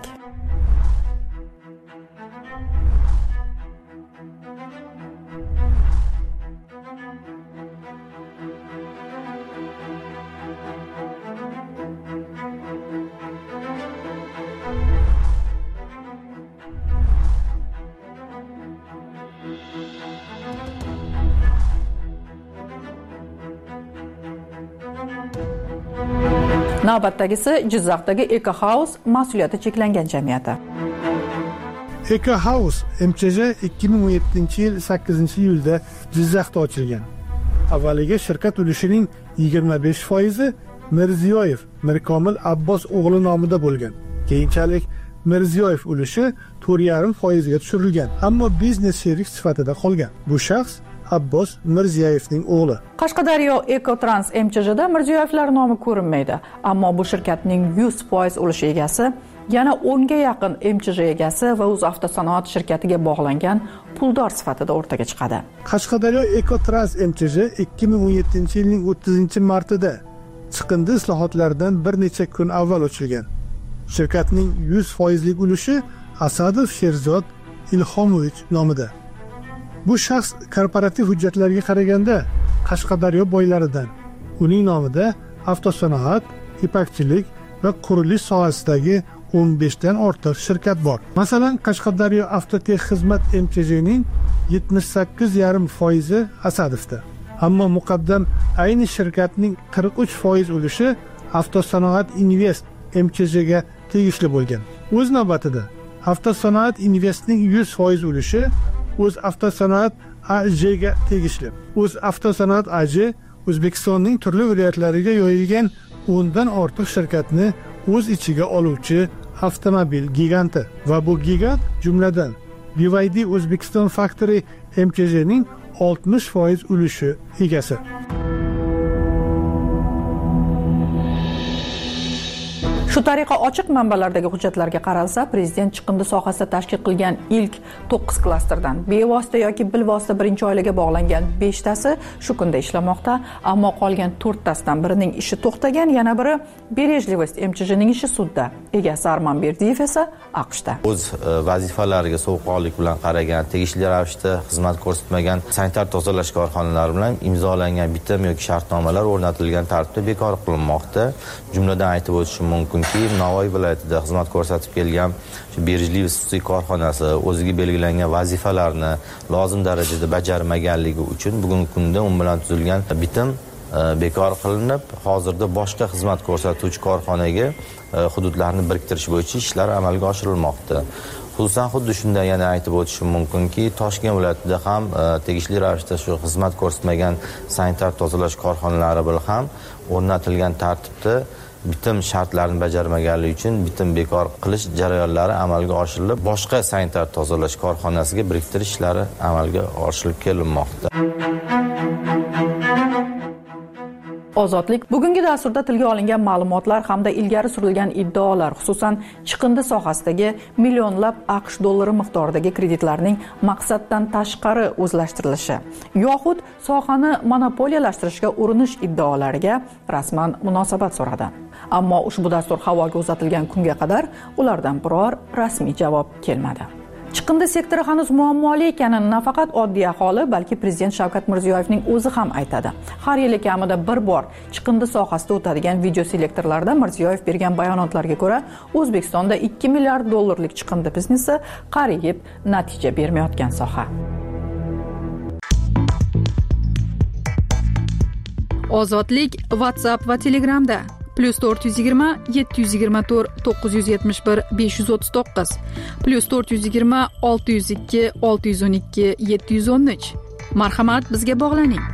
Speaker 5: Navbatdagisi Jizzaxdagi Eco House mas'uliyati cheklangan jamiyati.
Speaker 15: Eco House MCJ 2017-yil 8-iyulda Jizzaxda ochilgan. Avvaliga shirkat ulushining 25% Mirziyoyev Mirkomil Abbos o'g'li nomida bo'lgan. Keyinchalik Mirziyoyev ulushi 4,5% ga tushirilgan, ammo biznes sherik sifatida qolgan. Bu shaxs Abbos Mirziyoyevning o'g'li.
Speaker 5: Qashqadaryo Ecotrans MCJda Mirziyoyevlar nomi ko'rinmaydi, ammo bu shirkatning 100% ulush egasi, yana 10 ga yaqin MCJ egasi va UzAvtosanoat shirkatiga bog'langan puldor sifatida o'rtaga chiqadi.
Speaker 15: Qashqadaryo Ecotrans MCJ 2017-yilning 30-martida chiqindi islohotlaridan bir necha kun avval ochilgan. Shirkatning 100% lik ulushi Asadov Sherzod Ilhomovich nomida. Bu shaxs korporativ hujjatlarga qaraganda Qashqadaryo boylaridan. Uning nomida avtosanoat, ipakchilik va qurilish sohasidagi 15 dan ortiq shirkat bor. Masalan, Qashqadaryo Avtotex xizmat MCJning 78,5% Asadovda. Ammo muqaddam ayni shirkatning 43% ulushi Avtosanoat Invest MCJga tegishli bo'lgan. O'z navbatida Avtosanoat Investning 100% ulushi UzAvtosanoat AJga tegishli. UzAvtosanoat AJ O'zbekistonning turli viloyatlariga yoyilgan 10 dan ortiq shirkatni o'z ichiga oluvchi avtomobil giganti va bu gigant jumladan BYD O'zbekiston Factory MCJning 60% ulushi egasi.
Speaker 5: Shu tariqa ochiq manbalardagi hujjatlarga qaralsa, prezident chiqindi sohasida tashkil qilgan ilk 9 klasterdan bevosita yoki bilvosita birinchi oilaga bog'langan 5 tasi shu kunda ishlamoqda, ammo qolgan 4 tasidan birining ishi to'xtagan, yana biri Berejlivost MCJning ishi sudda. Egasi Arman Berdiyev esa AQShda.
Speaker 7: O'z vazifalariga sovuqqonlik bilan qaragan, tegishli ravishda xizmat ko'rsatmagan sanitar tozalash korxonalari bilan imzolangan bitim yoki shartnomalar o'rnatilgan tartibda bekor qilinmoqda. Jumladan aytib o'tishim mumkin, Navoiy viloyatida xizmat ko'rsatib kelgan Berejliyev xususiy korxonasi o'ziga belgilangan vazifalarni lozim darajada bajarmaganligi uchun bugungi kunda u bilan tuzilgan bitim bekor qilinib, hozirda boshqa xizmat ko'rsatuvchi korxonaga hududlarni biriktirish bo'yicha ishlar amalga oshirilmoqda. Xususan xuddi shunday yana aytib o'tishim mumkinki, Toshkent viloyatida ham tegishli ravishda shu xizmat ko'rsatmagan sanitar tozalash korxonalari bilan ham o'rnatilgan tartibda bitim shartlarini bajarmaganligi uchun bitim bekor qilish jarayonlari amalga oshirilib, boshqa sanitar tozalash korxonasiga biriktirish ishlari amalga oshirilib kelinmoqda.
Speaker 5: Ozodlik bugungi dasturda tilga olingan ma'lumotlar hamda ilgari surilgan iddaolar, xususan chiqindi sohasidagi millionlab AQSh dollari miqdoridagi kreditlarning maqsaddan tashqari o'zlashtirilishi yoxud sohani monopoliyalashtirishga urinish iddaolariga rasman munosabat so'radi. Ammo ushbu dastur havoga uzatilgan kunga qadar ulardan biror rasmiy javob kelmadi. chiqindi sektori hanuz muammoli ekanini nafaqat oddiy aholi, balki prezident Shavkat Mirziyoyevning o'zi ham aytadi. Har yili kamida bir bor chiqindi sohasida o'tadigan video selektorlarda Mirziyoyev bergan bayonotlarga ko'ra, O'zbekistonda 2 milliard dollarlik chiqindi biznesi qariyb natija bermayotgan soha. Ozodlik WhatsApp va Telegramda +420 724 971 539 +420 602 612 713. Marhamat, bizga bog'laning.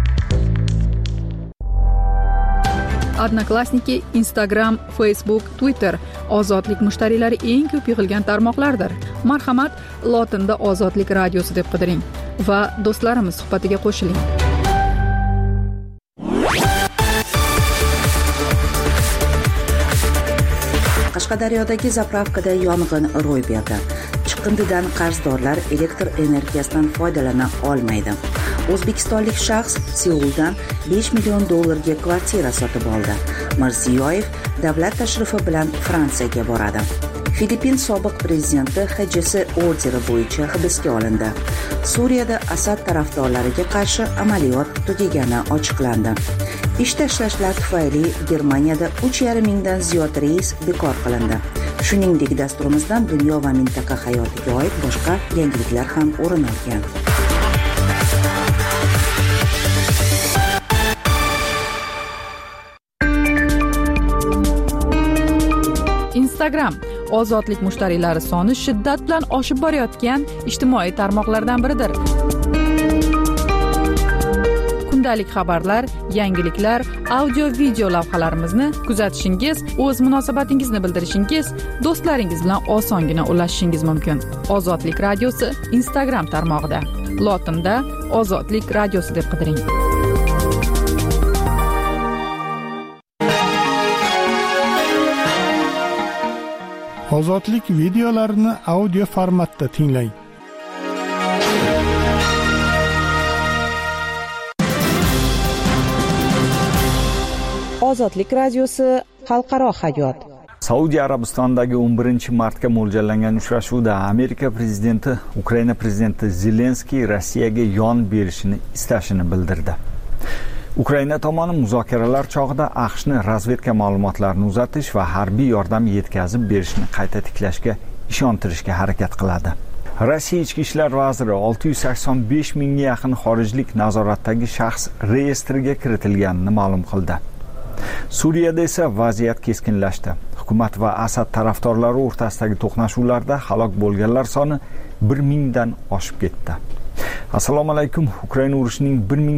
Speaker 5: Odnoklassniki, Instagram, Facebook, Twitter ozodlik mushtariylari eng ko'p yig'ilgan tarmoqlardir. Marhamat, lotinda Ozodlik radiosi deb qidiring va do'stlarimiz suhbatiga qo'shiling.
Speaker 1: Qashqadaryodagi zapravkada yong'in ro'y berdi. Chiqindidan qarzdorlar elektr energiyasidan foydalana olmaydi. O'zbekistonlik shaxs Seuldan 5 million dollarga kvartira sotib oldi. Mirziyoyev davlat tashrifi bilan Fransiyaga boradi. Filippin sobiq prezidenti HJS orderi bo'yicha hibsga olindi. Suriyada Asad tarafdorlariga qarshi amaliyot tugagani ochiqlandi. Ish tashlashlar tufayli Germaniyada 3,5 mingdan ziyod reys bekor qilindi. Shuningdek, dasturimizdan dunyo va mintaqa hayotiga oid boshqa yangiliklar ham o'rin olgan.
Speaker 5: Instagram ozodlik mushtariylari soni shiddat bilan oshib borayotgan ijtimoiy tarmoqlardan biridir. Kundalik xabarlar, yangiliklar, audio-video lavhalarimizni kuzatishingiz, o'z munosabatingizni bildirishingiz, do'stlaringiz bilan osongina ulashishingiz mumkin. Ozodlik radiosi Instagram tarmog'ida. Lotinda Ozodlik radiosi deb qidiring.
Speaker 15: Ozodlik videolarini audio formatda tinglang.
Speaker 16: Ozodlik radiosi xalqaro hayot.
Speaker 8: Saudiya Arabistonidagi 11-martga mo'ljallangan uchrashuvda Amerika prezidenti Ukraina prezidenti Zelenskiy Rossiyaga yon berishini istashini bildirdi. Ukraina tomoni muzokaralar chog'ida AQShni razvedka ma'lumotlarini uzatish va harbiy yordam yetkazib berishni qayta tiklashga ishontirishga harakat qiladi. Rossiya ichki ishlar vaziri 685 mingga yaqin xorijlik nazoratdagi shaxs reyestriga kiritilganini ma'lum qildi. Suriyada esa vaziyat keskinlashdi. Hukumat va Asad tarafdorlari o'rtasidagi to'qnashuvlarda halok bo'lganlar soni 1000 dan oshib ketdi. Assalomu alaykum. Ukraina urushining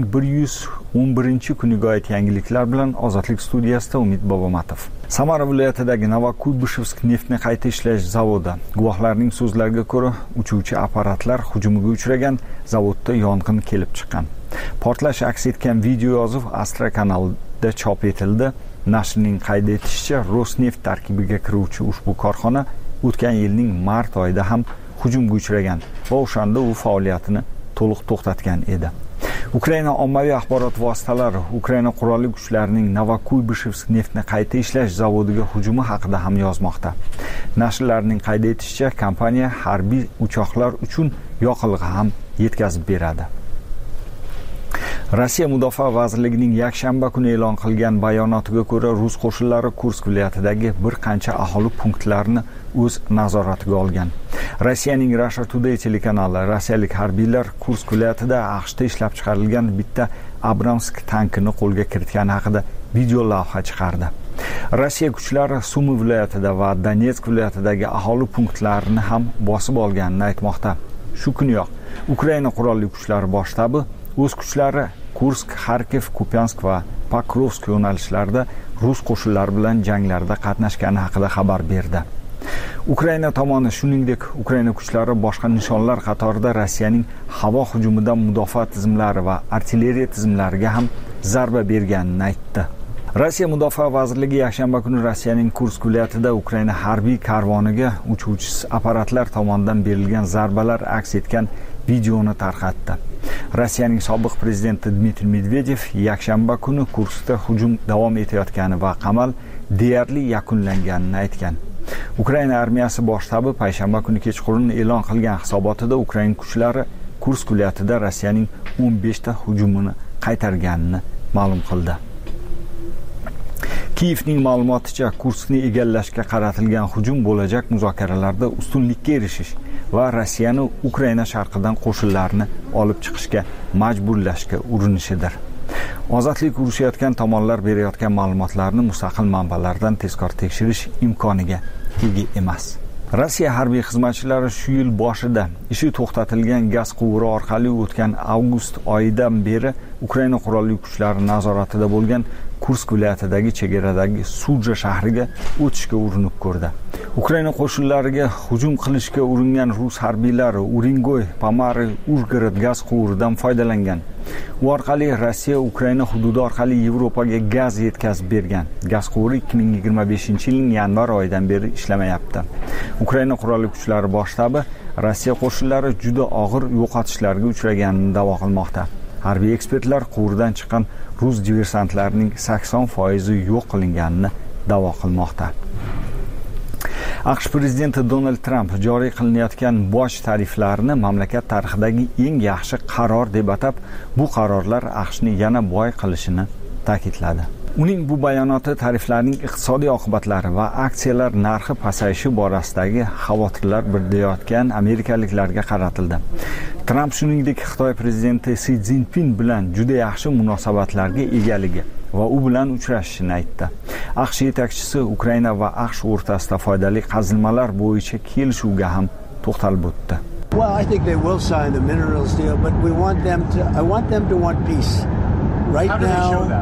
Speaker 8: 1111-kuniga oid yangiliklar bilan Ozodlik studiyasida Umid Bobomatov. Samara viloyatidagi Novokuybishevsk neftni qayta ishlash zavodi guvohlarning so'zlariga ko'ra, uchuvchi apparatlar hujumiga uchragan zavodda yong'in kelib chiqqan. Portlash aks etgan video yozuv Astra kanalida chop etildi. Nashrning qayd etishicha, Rosneft tarkibiga kiruvchi ushbu korxona o'tgan yilning mart oyida ham hujumga uchragan va o'shanda u faoliyatini to'liq to'xtatgan edi. Ukraina ommaviy axborot vositalari Ukraina qurolli kuchlarining Novokuybishevsk neftni qayta ishlash zavodiga hujumi haqida ham yozmoqda. Nashrlarning qayd etishicha, kompaniya harbiy uchoqlar uchun yoqilg'i ham yetkazib beradi. Rossiya Mudofaa vazirligining yakshanba kuni e'lon qilgan bayonotiga ko'ra, rus qo'shinlari Kursk viloyatidagi bir qancha aholi punktlarini o'z nazoratiga olgan. Rossiyaning Russia Today telekanali rossiyalik harbiylar Kursk viloyatida AQShda ishlab chiqarilgan bitta Abramsk tankini qo'lga kiritgani haqida video lavha chiqardi. Rossiya kuchlari Sumi viloyatida va Donetsk viloyatidagi aholi punktlarini ham bosib olganini aytmoqda. Shu kuniyoq Ukraina qurolli kuchlari bosh shtabi o'z kuchlari Kursk, Kharkiv, Kupiansk va Pokrovsk yo'nalishlarida rus qo'shinlari bilan janglarda qatnashgani haqida xabar berdi. Ukraina tomoni shuningdek Ukraina kuchlari boshqa nishonlar qatorida Rossiyaning havo hujumidan mudofaa tizimlari va artilleriya tizimlariga ham zarba berganini aytdi. Rossiya Mudofaa vazirligi yakshanba kuni Rossiyaning Kursk viloyatida Ukraina harbiy karvoniga uchuvchi apparatlar tomonidan berilgan zarbalar aks etgan videoni tarqatdi. Rossiyaning sobiq prezidenti Dmitriy Medvedev yakshanba kuni Kurskda hujum davom etayotgani va qamal deyarli yakunlanganini aytgan. Ukraina armiyasi bosh shtabi payshanba kuni kechqurun e'lon qilgan hisobotida Ukraina kuchlari Kursk viloyatida Rossiyaning 15 ta hujumini qaytarganini ma'lum qildi. Kiyevning ma'lumoticha, Kurskni egallashga qaratilgan hujum bo'lajak muzokaralarda ustunlikka erishish va Rossiyani Ukraina sharqidan qo'shinlarni olib chiqishga majburlashga urinishidir. Ozodlik urushayotgan tomonlar berayotgan ma'lumotlarni mustaqil manbalardan tezkor tekshirish imkoniga ega emas. Rossiya harbiy xizmatchilari shu yil boshida ishi to'xtatilgan gaz quvuri orqali o'tgan avgust oyidan beri Ukraina qurolli kuchlari nazoratida bo'lgan Kursk viloyatidagi chegaradagi Suja shahriga o'tishga urinib ko'rdi. Ukraina qo'shinlariga hujum qilishga uringan rus harbiylari Urengoy, Pomari, Urgorod gaz quvuridan foydalangan. U orqali Rossiya Ukraina hududi orqali Yevropaga gaz yetkazib bergan. Gaz quvuri 2025-yilning yanvar oyidan beri ishlamayapti. Ukraina qurolli kuchlari bosh shtabi Rossiya qo'shinlari juda og'ir yo'qotishlarga uchraganini da'vo qilmoqda. Harbiy ekspertlar quvurdan chiqqan rus diversantlarining 80% yo'q qilinganini da'vo qilmoqda. AQSh prezidenti Donald Trump joriy qilinayotgan boj tariflarini mamlakat tarixidagi eng yaxshi qaror deb atab, bu qarorlar AQShni yana boy qilishini ta'kidladi. Uning bu bayonoti tariflarning iqtisodiy oqibatlari va aksiyalar narxi pasayishi borasidagi xavotirlar bildirayotgan amerikaliklarga qaratildi. Trump shuningdek Xitoy prezidenti Si Szinpin bilan juda yaxshi munosabatlarga egaligi va u bilan uchrashishini aytdi. AQSh yetakchisi Ukraina va AQSh o'rtasida foydali qazilmalar bo'yicha kelishuvga ham to'xtalib o'tdi.
Speaker 17: Well, I think they will sign the minerals deal, but I want them to want peace. Right now.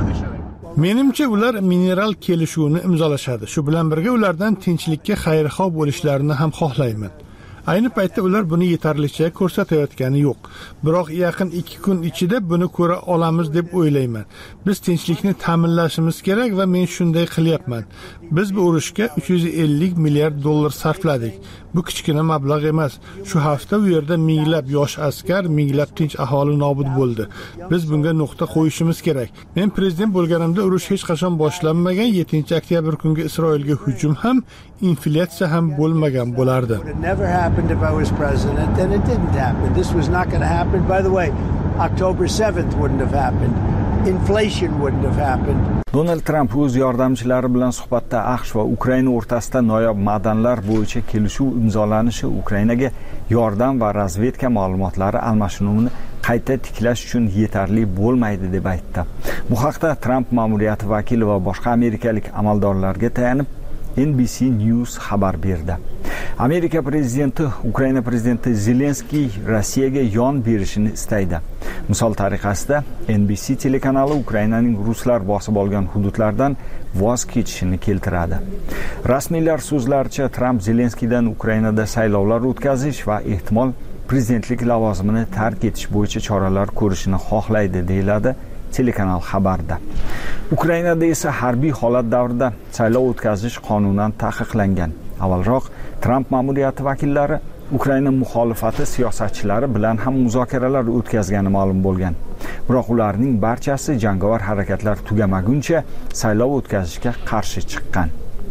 Speaker 15: Menimcha ular mineral kelishuvini imzolashadi. Shu bilan birga ulardan tinchlikka xayrixoh bo'lishlarini ham xohlayman. Ayni paytda ular buni yetarlicha ko'rsatayotgani yo'q. Biroq yaqin 2 kun ichida buni ko'ra olamiz deb o'ylayman. Biz tinchlikni ta'minlashimiz kerak va men shunday qilyapman. Biz bu urushga 350 milliard dollar sarfladik. Bu kichkina mablag' emas. Shu hafta u yerda minglab yosh askar, minglab tinch aholi nobud bo'ldi. Biz bunga nuqta qo'yishimiz kerak. Men prezident bo'lganimda urush hech qachon boshlanmagan, 7-oktyabr kungi Isroilga hujum ham, inflyatsiya ham bo'lmagan bo'lardi.
Speaker 17: If I was president, then it didn't happen. This was not going to happen. By the way, October 7th wouldn't have happened. Inflation wouldn't have happened.
Speaker 8: Donald Trump o'z yordamchilari bilan suhbatda AQSh va Ukraina o'rtasida noyob madanlar bo'yicha kelishuv imzolanishi Ukrainaga yordam va razvedka ma'lumotlari almashinuvini qayta tiklash uchun yetarli bo'lmaydi deb aytdi. Bu haqda Trump ma'muriyati vakili va boshqa amerikalik amaldorlarga tayanib NBC News xabar berdi. Amerika prezidenti Ukraina prezidenti Zelenskiy Rossiyaga yon berishini istaydi. Misol tariqasida NBC telekanali Ukrainaning ruslar bosib olgan hududlardan voz kechishini keltiradi. Rasmiylar so'zlaricha Trump Zelenskiydan Ukrainada saylovlar o'tkazish va ehtimol prezidentlik lavozimini tark etish bo'yicha choralar ko'rishini xohlaydi, deyiladi telekanal xabarda. Ukrainada esa harbiy holat davrida saylov o'tkazish qonunan taqiqlangan. Avvalroq Trump ma'muriyati vakillari Ukraina muxolifati siyosatchilari bilan ham muzokaralar o'tkazgani ma'lum bo'lgan. Biroq ularning barchasi jangovar harakatlar tugamaguncha saylov o'tkazishga qarshi chiqqan.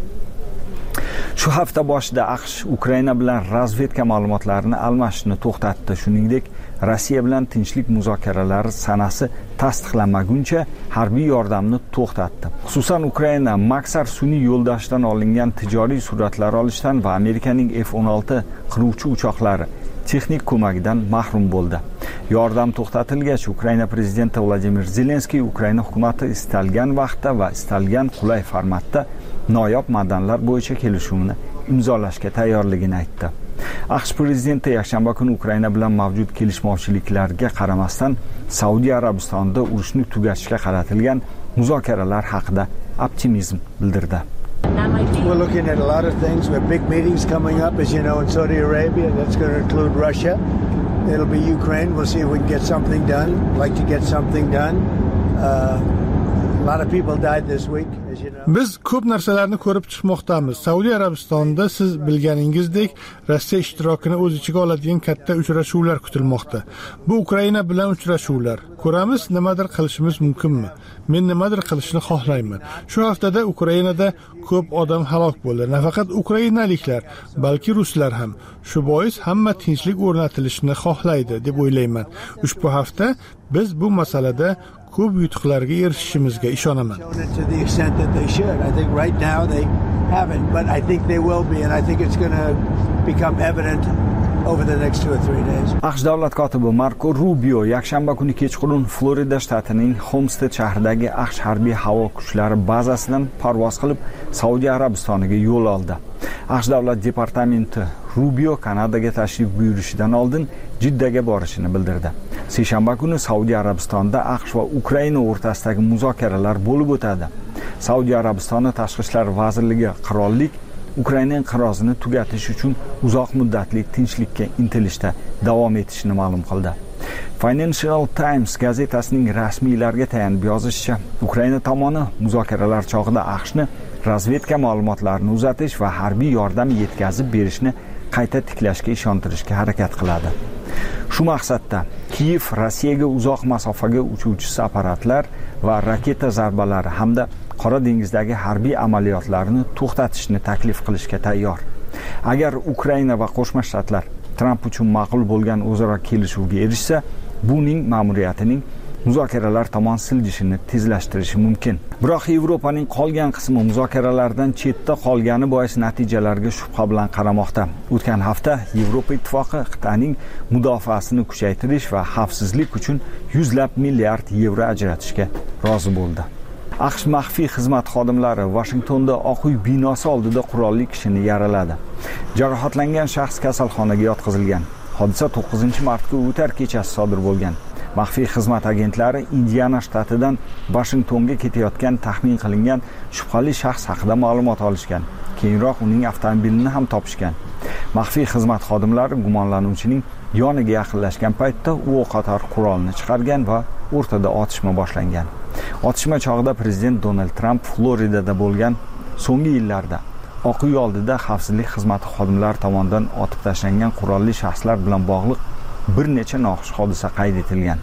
Speaker 8: Shu hafta boshida AQSh Ukraina bilan razvedka ma'lumotlarini almashishni to'xtatdi. Shuningdek, Rossiya bilan tinchlik muzokaralari sanasi tasdiqlanmaguncha harbiy yordamni to'xtatdi. Xususan, Ukraina Maksar sun'iy yo'ldoshdan olingan tijoriy suratlar olishdan va Amerikaning F-16 qiruvchi uchoqlari texnik ko'magidan mahrum bo'ldi. Yordam to'xtatilgach, Ukraina prezidenti Vladimir Zelenskiy Ukraina hukumati istalgan vaqtda va istalgan qulay formatda noyob madanlar bo'yicha kelishuvni imzolashga tayyorligini aytdi. AQSh prezidenti yakshanba kuni Ukraina bilan mavjud kelishmovchiliklarga qaramasdan Saudiya Arabistonida urushni tugatishga qaratilgan muzokaralar haqida optimizm bildirdi.
Speaker 17: We're looking at a lot of things. We have big meetings coming up, as you know, in Saudi Arabia. That's going to include Russia. It'll be Ukraine. We'll see if we can get something done. Like to get something done. A lot of people died this week.
Speaker 15: Biz ko'p narsalarni ko'rib chiqmoqdamiz. Saudiya Arabistonida siz bilganingizdek Rossiya ishtirokini o'z ichiga oladigan katta uchrashuvlar kutilmoqda. Bu Ukraina bilan uchrashuvlar. Ko'ramiz, nimadir qilishimiz mumkinmi? Men nimadir qilishni xohlayman. Shu haftada Ukrainada ko'p odam halok bo'ldi. Nafaqat ukrainaliklar, balki ruslar ham. Shu bois hamma tinchlik o'rnatilishini xohlaydi deb o'ylayman. Ushbu hafta biz bu masalada ko'p yutuqlarga erishishimizga ishonaman.
Speaker 8: AQSh davlat kotibi Marko Rubio yakshanba kuni kechqurun Florida shtatining Homestead shahridagi AQSh harbiy havo kuchlari bazasidan parvoz qilib Saudiya Arabistoniga yo'l oldi. AQSh davlat departamenti Rubio Kanadaga tashrif buyurishidan oldin Jiddaga borishini bildirdi. Seshanba kuni Saudiya Arabistonida AQSh va Ukraina o'rtasidagi muzokaralar bo'lib o'tadi. Saudiya Arabistoni tashqi ishlar vazirligi qirollik Ukraina inqirozini tugatish uchun uzoq muddatli tinchlikka intilishda davom etishini ma'lum qildi. Financial Times gazetasining rasmiylarga tayanib yozishicha, Ukraina tomoni muzokaralar chog'ida AQShni razvedka ma'lumotlarini uzatish va harbiy yordam yetkazib berishni qayta tiklashga ishontirishga harakat qiladi. Shu maqsadda Kiyev Rossiyaga uzoq masofaga uchuvchi apparatlar va raketa zarbalari hamda Qora dengizdagi harbiy amaliyotlarni to'xtatishni taklif qilishga tayyor. Agar Ukraina va Qo'shma Shtatlar Tramp uchun ma'qul bo'lgan o'zaro kelishuvga erishsa, buning ma'muriyatining muzokaralar tomon siljishini tezlashtirishi mumkin. Biroq Yevropaning qolgan qismi muzokaralardan chetda qolgani bois natijalarga shubha bilan qaramoqda. O'tgan hafta Yevropa ittifoqi qit'aning mudofaasini kuchaytirish va xavfsizlik uchun yuzlab milliard yevro ajratishga rozi bo'ldi. AQSh maxfiy xizmat xodimlari Washingtonda Oq uy binosi oldida qurolli kishini yaraladi. Jarohatlangan shaxs kasalxonaga yotqizilgan. Hodisa 9-martga o'tar kechasi sodir bo'lgan. Maxfiy xizmat agentlari Indiana shtatidan Washingtonga ketayotgan taxmin qilingan shubhali shaxs haqida ma'lumot olishgan. Keyinroq uning avtomobilini ham topishgan. Maxfiy xizmat xodimlari gumonlanuvchining yoniga yaqinlashgan paytda u o'qotar qurolni chiqargan va o'rtada otishma boshlangan. Otishma chog'ida prezident Donald Trump Floridada bo'lgan. So'nggi yillarda Oq uy oldida xavfsizlik xizmati xodimlari tomonidan otib tashlangan qurolli shaxslar bilan bog'liq bir necha noxush hodisa qayd etilgan.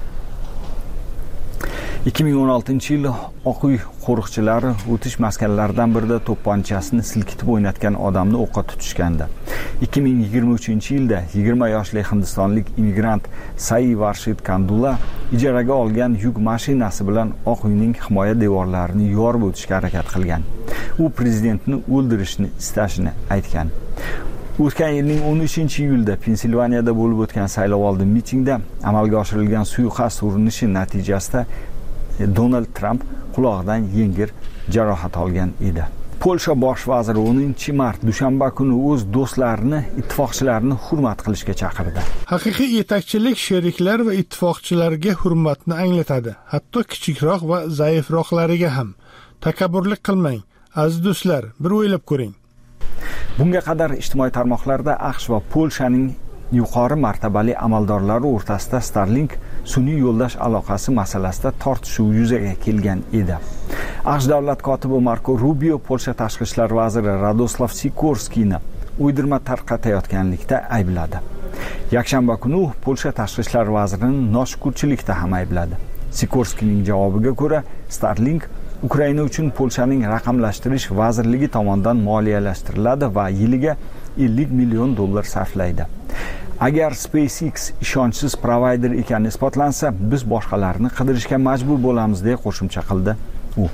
Speaker 8: 2016-yil Oq uy qo'riqchilari o'tish maskanlaridan birida to'pponchasini silkitib o'ynatgan odamni o'qqa tutishgandi. 2023-yilda 20 yoshli hindistonlik immigrant Sai Varshid Kandula ijaraga olgan yuk mashinasi bilan Oq uyning himoya devorlarini yorib o'tishga harakat qilgan. U prezidentni o'ldirishni istashini aytgan. O'tgan yilning 13-iyulda Pensilvaniyada bo'lib o'tgan saylovoldi mitingda amalga oshirilgan suiqasd urinishi natijasida Donald Trump qulog'idan yengil jarohat olgan edi. Polsha bosh vaziri 10-mart dushanba kuni o'z do'stlarini, ittifoqchilarini hurmat qilishga chaqirdi.
Speaker 15: Haqiqiy yetakchilik sheriklar va ittifoqchilarga hurmatni anglatadi, hatto kichikroq va zaifroqlariga ham. Takabburlik qilmang, aziz do'stlar, bir o'ylab ko'ring.
Speaker 8: Bunga qadar ijtimoiy tarmoqlarda AQSh va Polshaning yuqori martabali amaldorlari o'rtasida Starlink sun'iy yo'ldosh aloqasi masalasida tortishuv yuzaga kelgan edi. AQSh davlat kotibi Marko Rubio Polsha tashqi ishlar vaziri Radoslav Sikorskiyni uydirma tarqatayotganlikda aybladi. Yakshanba kuni u Polsha tashqi ishlar vazirini noshukrchilikda ham aybladi. Sikorskiyning javobiga ko'ra, Starlink Ukraina uchun Polshaning raqamlashtirish vazirligi tomonidan moliyalashtiriladi va yiliga $50 million sarflaydi. Agar SpaceX ishonchsiz provayder ekani isbotlansa, biz boshqalarni qidirishga majbur bo'lamiz deb qo'shimcha qildi u.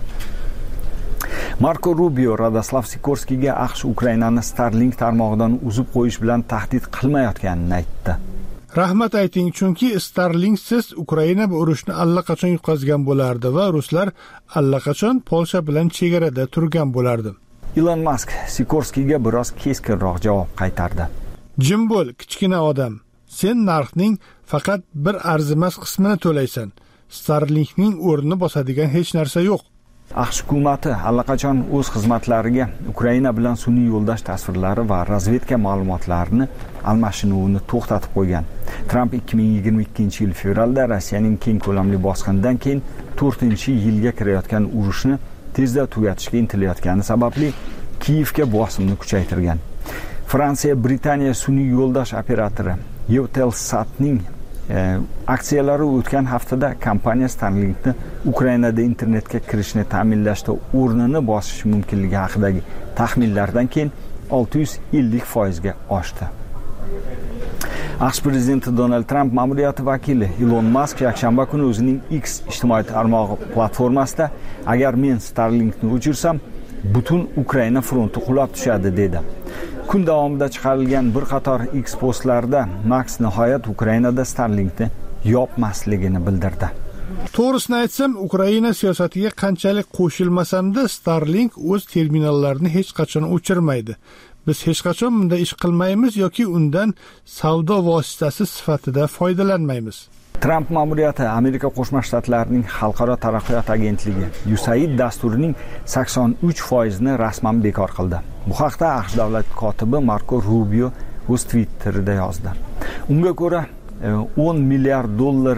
Speaker 8: Marko Rubio Radoslav Sikorskiyga AQSh Ukrainani Starlink tarmog'idan uzib qo'yish bilan tahdid qilmayotganini aytdi.
Speaker 15: Rahmat ayting, chunki Starlinksiz Ukraina bu urushni allaqachon yutqazgan bo'lardi va ruslar allaqachon Polsha bilan chegarada turgan bo'lardi.
Speaker 8: Elon Musk Sikorskiyga biroz keskinroq javob qaytardi.
Speaker 15: Jim bo'l, kichkina odam. Sen narxning faqat bir arzimas qismini to'laysan. Starlinkning o'rnini bosadigan hech narsa yo'q.
Speaker 8: AQSh hukumati allaqachon o'z xizmatlariga Ukraina bilan sun'iy yo'ldosh tasvirlari va razvedka ma'lumotlarini almashinuvini to'xtatib qo'ygan. Trump 2022 yil fevralda Rossiyaning keng ko'lamli bosqinidan keyin 4-yilga kirayotgan urushni tezda tugatishga intilayotgani sababli Kiyevga bosimni kuchaytirgan. Fransiya Britaniya sun'iy yo'ldosh operatori Eutelsatning aksiyalari o'tgan haftada kompaniya Starlinkni Ukrainada internetga kirishni ta'minlashda o'rnini bosishi mumkinligi haqidagi taxminlardan keyin 650% ga oshdi. AQSh prezidenti Donald Trump ma'muriyati vakili Elon Musk yakshanba kuni o'zining X ijtimoiy tarmog'i platformasida agar men Starlinkni o'chirsam, butun Ukraina fronti qulab tushadi dedi. Kun davomida chiqarilgan bir qator X postlarda Max nihoyat Ukrainada Starlinkni yopmasligini bildirdi.
Speaker 15: To'g'risini aytsam, Ukraina siyosatiga qanchalik qo'shilmasamda, Starlink o'z terminallarini hech qachon o'chirmaydi. Biz hech qachon bunday ish qilmaymiz yoki undan savdo vositasi sifatida foydalanmaymiz.
Speaker 8: Trump ma'muriyati Amerika Qo'shma Shtatlarining Xalqaro taraqqiyot agentligi USAID dasturining 83% ni rasman bekor qildi. Bu haqda AQSh davlat kotibi Marco Rubio o'z Twitterida yozdi. Unga ko'ra, $10 milliard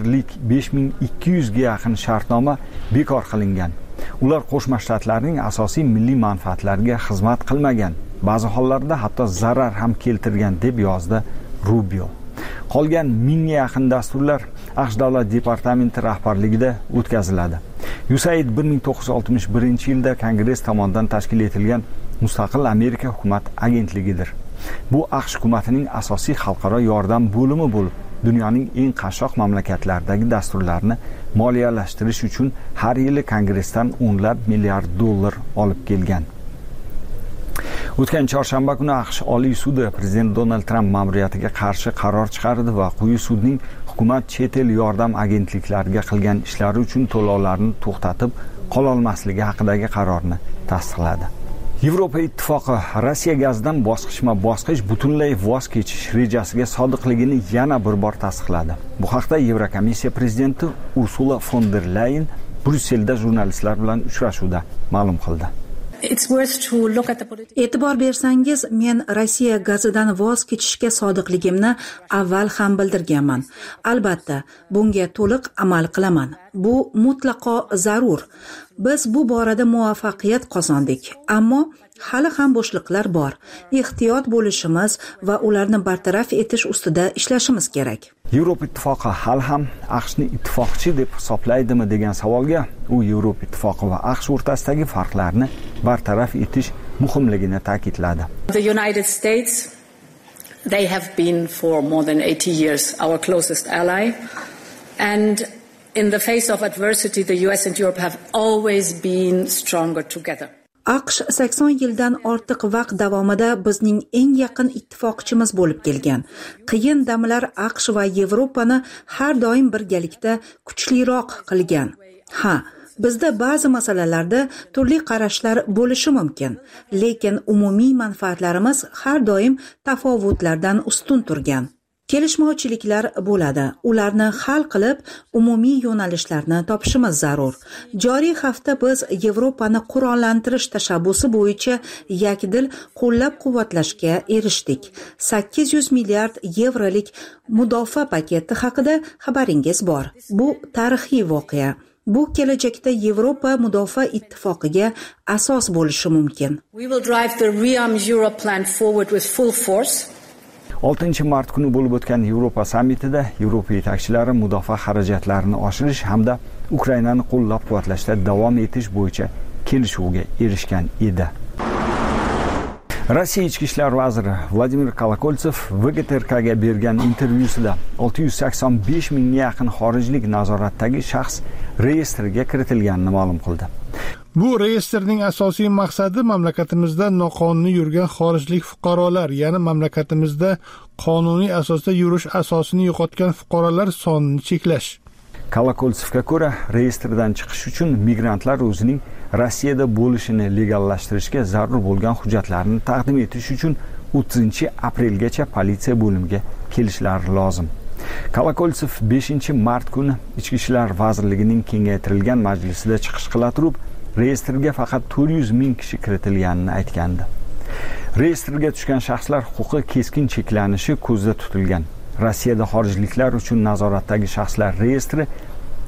Speaker 8: 5200 ga yaqin shartnoma bekor qilingan. Ular Qo'shma Shtatlarning asosiy milliy manfaatlariga xizmat qilmagan, ba'zi hollarda hatto zarar ham keltirgan deb yozdi Rubio. Qolgan 1000 ga yaqin dasturlar AQSh davlat departamenti rahbarligida o'tkaziladi. USAID 1961-yilda Kongress tomonidan tashkil etilgan mustaqil Amerika hukumat agentligidir. Bu AQSh hukumatining asosiy xalqaro yordam bo'limi bo'lib, dunyoning eng qashshoq mamlakatlaridagi dasturlarni moliyalashtirish uchun har yili Kongressdan $10 milliard olib kelgan. O'tgan chorshanba kuni AQSh Oliy sudi prezident Donald Trump ma'muriyatiga qarshi qaror chiqardi va quyi sudning hukumat chet el yordam agentliklariga qilgan ishlari uchun to'lovlarni to'xtatib qola olmasligi haqidagi qarorni tasdiqladi. Yevropa ittifoqi Rossiya gazidan bosqichma-bosqich butunlay voz kechish rejasiga sodiqligini yana bir bor tasdiqladi. Bu haqda Yevrokomissiya prezidenti Ursula von der Leyen Brusselda jurnalistlar bilan uchrashuvda ma'lum qildi.
Speaker 1: E'tibor bersangiz, men Rossiya gazidan voz kechishga sodiqligimni avval ham bildirganman. Albatta, bunga to'liq amal qilaman. Bu mutlaqo zarur. Biz bu borada muvaffaqiyat qozondik, ammo hali ham bo'shliqlar bor. Ehtiyot bo'lishimiz va ularni bartaraf etish ustida ishlashimiz kerak.
Speaker 8: Yevropa ittifoqi hali ham AQShni ittifoqchi deb hisoblaydimi degan savolga u Yevropa ittifoqi va AQSh o'rtasidagi farqlarni bartaraf etish muhimligini ta'kidladi.
Speaker 18: The United States, they have been for more than 80 years our closest ally, and in the face of adversity the US and Europe have always been stronger together.
Speaker 1: AQSh 80 yildan ortiq vaqt davomida bizning eng yaqin ittifoqchimiz bo'lib kelgan. Qiyin damlar AQSh va Yevropani har doim birgalikda kuchliroq qilgan. Bizda ba'zi masalalarda turli qarashlar bo'lishi mumkin, lekin umumiy manfaatlarimiz har doim tafovutlardan ustun turgan. Kelishmovchiliklar bo'ladi. Ularni hal qilib, umumiy yo'nalishlarni topishimiz zarur. Joriy hafta biz Yevropani qurollantirish tashabbusi bo'yicha yakdil qo'llab-quvvatlashga erishdik. 800 milliard yevrolik mudofaa paketi haqida xabaringiz bor. Bu tarixiy voqea. Bu kelajakda Yevropa mudofaa ittifoqiga asos bo'lishi mumkin.
Speaker 18: We will drive the Rearm Europe plan forward with full force.
Speaker 8: 6-mart kuni bo'lib o'tgan Yevropa sammitida Yevropa yetakchilari mudofaa xarajatlarini oshirish hamda Ukrainani qo'llab-quvvatlashda davom etish bo'yicha kelishuvga erishgan edi. Rossiya ichki ishlar vaziri Vladimir Kolokoltsev VGTRKga bergan intervyusida 685 mingga yaqin xorijlik nazoratdagi shaxs reyestrga kiritilganini ma'lum qildi.
Speaker 15: Bu reyestrning asosiy maqsadi mamlakatimizda noqonuniy yurgan xorijlik fuqarolar, ya'ni mamlakatimizda qonuniy asosda yurish asosini yo'qotgan fuqarolar sonini cheklash.
Speaker 8: Kolokoltsevga ko'ra, reyestrdan chiqish uchun migrantlar o'zining Rossiyada bo'lishini legallashtirishga zarur bo'lgan hujjatlarni taqdim etish uchun 30-aprelgacha politsiya bo'limiga kelishlari lozim. Kolokoltsev 5-mart kuni Ichki ishlar vazirligining kengaytirilgan majlisida chiqish qila turib, reyestrga faqat 400 ming kishi kiritilganini aytgandi. Reyestrga tushgan shaxslar huquqi keskin cheklanishi ko'zda tutilgan. Rossiyada xorijliklar uchun nazoratdagi shaxslar reyestri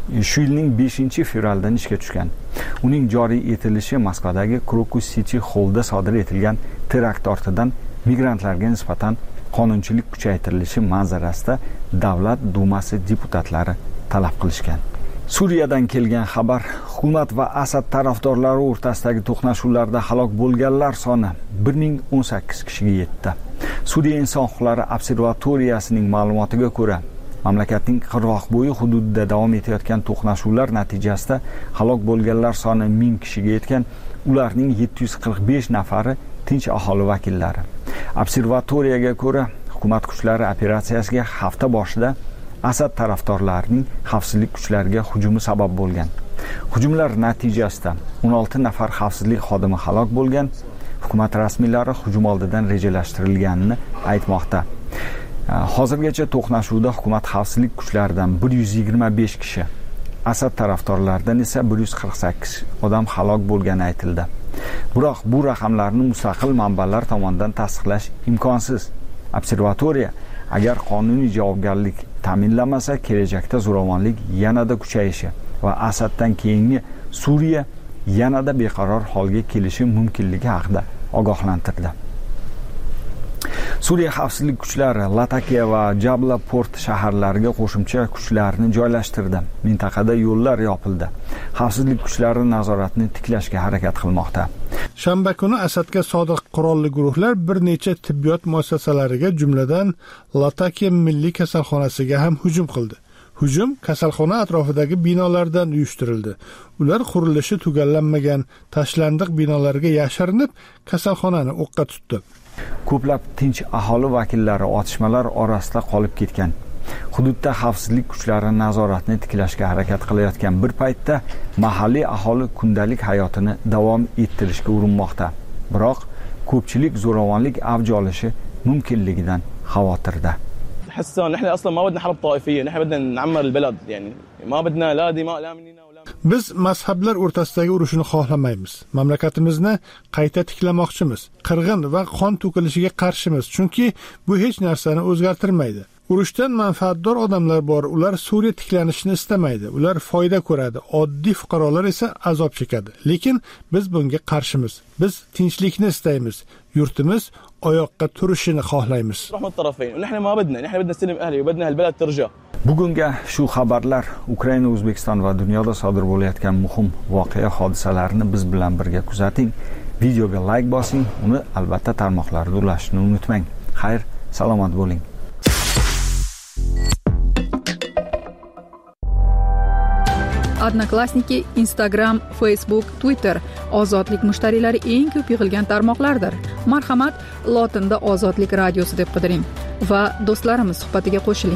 Speaker 8: shu yilning 5-fevralidan ishga tushgan. Uning joriy etilishi Moskvadagi Crocus City Hallda sodir etilgan terakt ortidan migrantlarga nisbatan qonunchilik kuchaytirilishi manzarasida Davlat Dumasi deputatlari talab qilishgan. Suriyadan kelgan xabar: hukumat va Asad tarafdorlari o'rtasidagi to'qnashuvlarda halok bo'lganlar soni 1018 kishiga yetdi. Suriya inson huquqlari observatoriyasining ma'lumotiga ko'ra, mamlakatning qirg'oqbo'yi hududida davom etayotgan to'qnashuvlar natijasida halok bo'lganlar soni 1000 kishiga yetgan. Ularning 745 nafari tinch aholi vakillari. Observatoriyaga ko'ra, hukumat kuchlari operatsiyasiga hafta boshida Asad tarafdorlarining xavfsizlik kuchlariga hujumi sabab bo'lgan. Hujumlar natijasida 16 nafar xavfsizlik xodimi halok bo'lgan. Hukumat rasmiylari hujum oldidan rejalashtirilganini aytmoqda. Hozirgacha to'qnashuvda hukumat xavfsizlik kuchlaridan 125 kishi, Asad tarafdorlaridan esa 148 odam halok bo'lgani aytildi. Biroq bu raqamlarni mustaqil manbalar tomonidan tasdiqlash imkonsiz. Observatoriya agar qonuniy javobgarlik ta'minlanmasa, kelajakda zo'ravonlik yanada kuchayishi va Asaddan keyingi Suriya yanada beqaror holga kelishi mumkinligi haqida ogohlantirdi. Suriya xavfsizlik kuchlari Latakiya va Jabla port shaharlariga qo'shimcha kuchlarni joylashtirdi. Mintaqada yo'llar yopildi. Xavfsizlik kuchlari nazoratni tiklashga harakat qilmoqda.
Speaker 15: Shanba kuni Asadga sodiq qurolli guruhlar bir necha tibbiyot muassasalariga, jumladan Latakiya milliy kasalxonasiga ham hujum qildi. Hujum kasalxona atrofidagi binolardan uyushtirildi. Ular qurilishi tugallanmagan tashlandiq binolarga yashirinib, kasalxonani o'qqa tutdi.
Speaker 8: Ko'plab tinch aholi vakillari otishmalar orasida qolib ketgan. Hududda xavfsizlik kuchlari nazoratni tiklashga harakat qilayotgan bir paytda mahalliy aholi kundalik hayotini davom ettirishga urinmoqda. Biroq ko'pchilik zo'ravonlik avj olishi mumkinligidan xavotirda.
Speaker 12: حسنا نحن اصلا ما بدنا حرب طائفيه، نحن بدنا نعمر البلد، يعني ما بدنا لا دماء لا مننا ولا.
Speaker 15: Biz mazhablar o'rtasidagi urushni xohlamaymiz. Mamlakatimizni qayta tiklamoqchimiz. Qirg'in va qon to'kilishiga qarshimiz, chunki bu hech narsani o'zgartirmaydi. Urushdan manfaatdor odamlar bor, ular Suriya tiklanishini istamaydi. Ular foyda ko'radi, oddiy fuqarolar esa azob chekadi. Lekin biz bunga qarshimiz. Biz tinchlikni istaymiz. Yurtimiz oyoqqa turishini xohlaymiz.
Speaker 8: Bugunga shu xabarlar Ukraina, O'zbekiston va dunyoda sodir bo'layotgan muhim voqea hodisalarni biz bilan birga kuzating. Videoga like bosing, uni albatta tarmoqlarda ulashishni unutmang. Xayr, salomat bo'ling.
Speaker 5: Odnoklassniki, Instagram, Facebook, Twitter ozodlik mushtariylari eng ko'p yig'ilgan tarmoqlardir. Marhamat, lotinda Ozodlik radiosi deb qidiring va do'stlarimiz suhbatiga qo'shiling.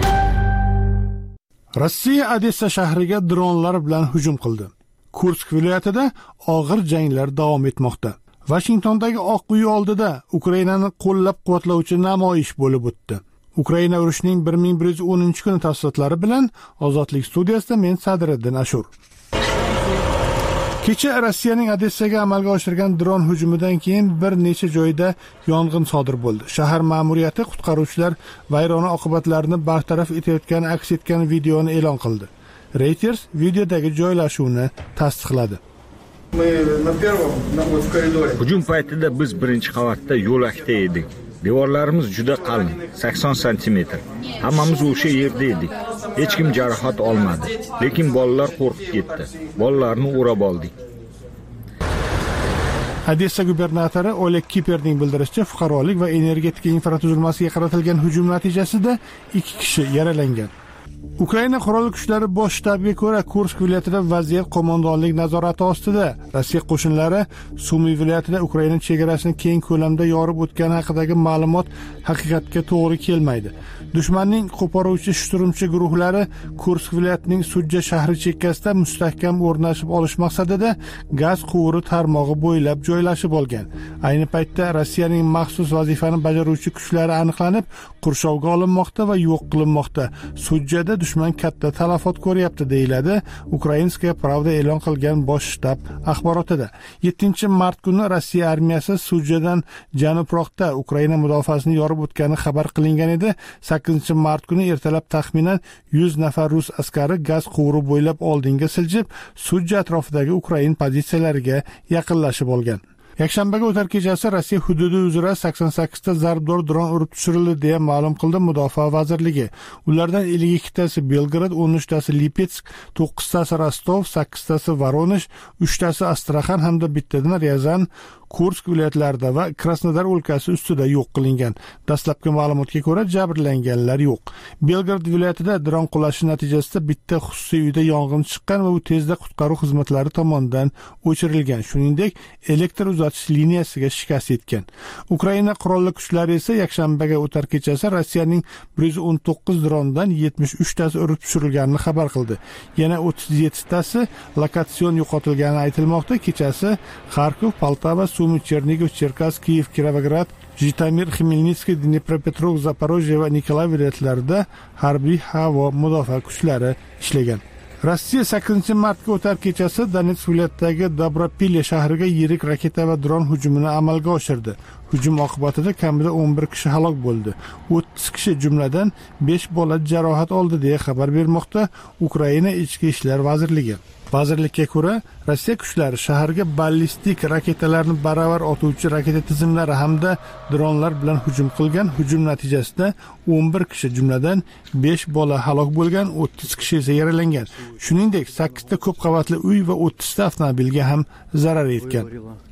Speaker 15: Rossiya Odessa shahriga dronlar bilan hujum qildi. Kursk viloyatida og'ir janglar davom etmoqda. Washingtondagi Oq uy oldida Ukrainani qo'llab-quvvatlovchi namoyish bo'lib o'tdi. Ukraina urushining 1110 kuni tafsilotlari bilan Ozodlik studiyasida men Sadriddin Ashur. Kecha Rossiyaning Odessaga amalga oshirgan dron hujumidan keyin bir necha joyda yong'in sodir bo'ldi. Shahar ma'muriyati qutqaruvchilar vayrona oqibatlarini bartaraf etayotgani aks etgan videoni e'lon qildi. Reuters videodagi joylashuvni tasdiqladi.
Speaker 8: Hujum paytida biz birinchi qavatda yo'lakda edik. Devorlarimiz juda qalin, 80 sm. Hammamiz o'sha yerda edik. Hech kim jarohat olmadi, lekin bolalar qo'rqib ketdi. Bolalarni o'rab oldik.
Speaker 15: Odessa gubernatori Oleg Kiperning bildirishicha, fuqarolik va energetika infratuzilmasiga qaratilgan hujum natijasida 2 kishi yaralangan. Ukraina qurolli kuchlari bosh shtabiga ko'ra, Kursk viloyatida vaziyat qo'mondonlik nazorati ostida. Rossiya qo'shinlari Sumy viloyatida Ukraina chegarasini keng ko'lamda yorib o'tgani haqidagi ma'lumot haqiqatga to'g'ri kelmaydi. Dushmanning qo'poruvchi shturmchi guruhlari Kursk viloyatining Sudja shahri chekkasida mustahkam o'rnashib olish maqsadida gaz quvuri tarmog'i bo'ylab joylashib olgan. Ayni paytda Rossiyaning maxsus vazifani bajaruvchi kuchlari aniqlanib, qurshovga olinmoqda va yo'q qilinmoqda. Sudjada janglarda dushman katta talafot ko'ryapti, deyiladi Ukrainskaya Pravda e'lon qilgan bosh shtab axborotida. 7-mart kuni Rossiya armiyasi Sujadan janubroqda Ukraina mudofaasini yorib o'tgani xabar qilingan edi. 8-mart kuni ertalab taxminan 100 nafar rus askari gaz quvuri bo'ylab oldinga siljib, Suja atrofidagi Ukrain pozitsiyalariga yaqinlashib olgan. Yakshanbaga o'tar kechasi Rossiya hududi uzra 88 ta zarbdor dron urib tushirildi deya ma'lum qildi Mudofaa vazirligi. Ulardan 52 tasi Belgrad, 13 tasi Lipetsk, 9 tasi Rostov, 8 tasi Voronezh, 3 tasi Astrakhan hamda bittadan Ryazan, Kursk viloyatlarida va Krasnodar o'lkasi ustida yo'q qilingan. Dastlabki ma'lumotga ko'ra jabrlanganlar yo'q. Belgrad viloyatida dron qulashi natijasida bitta xususiy uyda yong'in chiqqan va u tezda qutqaruv xizmatlari tomonidan o'chirilgan. Shuningdek, elektr uzatish liniyasiga shikast yetgan. Ukraina qurolli kuchlari esa yakshanbaga o'tar kechasi Rossiyaning 119 drondan 73 tasi urib tushirilganini xabar qildi. Yana 37 tasi lokatsion yo'qotilgani aytilmoqda. Kechasi Kharkov, Poltava, Sumy, Chernigov, Cherkassk, Kiyev, Kirovograd, Jitomir, Xmelnitskiy, Dnepropetrovsk, Zaporojye va Nikolay viloyatlarida harbiy havo mudofaa kuchlari ishlagan. Rossiya 8-martga o'tar kechasi Donetsk viloyatidagi Dobropilya shahriga yirik raketa va dron hujumini amalga oshirdi. Hujum oqibatida kamida 11 kishi halok bo'ldi. 30 kishi jumladan 5 bola jarohat oldi deya xabar bermoqda Ukraina Ichki ishlar vazirligi. Vazirlikka ko'ra, Rossiya kuchlari shaharga ballistik raketalarni baravar otuvchi raketa tizimlari hamda dronlar bilan hujum qilgan. Hujum natijasida 11 kishi jumladan 5 bola halok bo'lgan, 30 kishi esa yaralangan. Shuningdek, 8 ta ko'p qavatli uy va 30 ta avtomobilga ham zarar yetgan.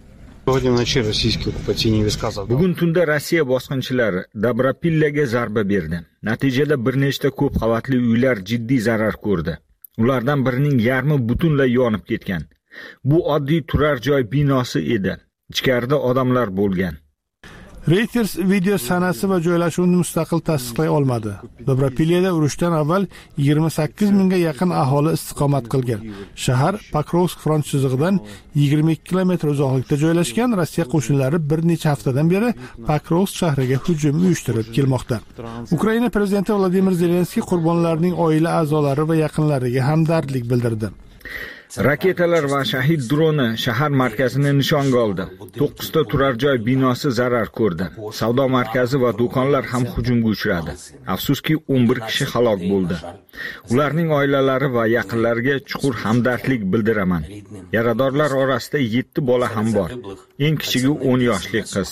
Speaker 8: Bugun tunda Rossiya bosqinchilari Dobropilyaga zarba berdi. Natijada bir nechta ko'p qavatli uylar jiddiy zarar ko'rdi. Ulardan birining yarmi butunlay yonib ketgan. Bu oddiy turar joy binosi edi. Ichkarida odamlar bo'lgan.
Speaker 15: Reuters video sanasi va joylashuvini mustaqil tasdiqlay olmadi. Dobropilyada urushdan avval 28 mingga yaqin aholi istiqomat qilgan. Shahar Pokrovsk front chizig'idan 22 kilometr uzoqlikda joylashgan. Rossiya qo'shinlari bir necha haftadan beri Pokrovsk shahriga hujum uyushtirib kelmoqda. Ukraina prezidenti Vladimir Zelenskiy qurbonlarning oila a'zolari va yaqinlariga hamdardlik bildirdi.
Speaker 8: Raketalar va shahid droni shahar markazini nishonga oldi. 9 ta turar joy binosi zarar ko'rdi. Savdo markazi va do'konlar ham hujumga uchradi. Afsuski 11 kishi halok bo'ldi. Ularning oilalari va yaqinlariga chuqur hamdardlik bildiraman. Yaradorlar orasida 7 bola ham bor. Eng kichigi 10 yoshli qiz.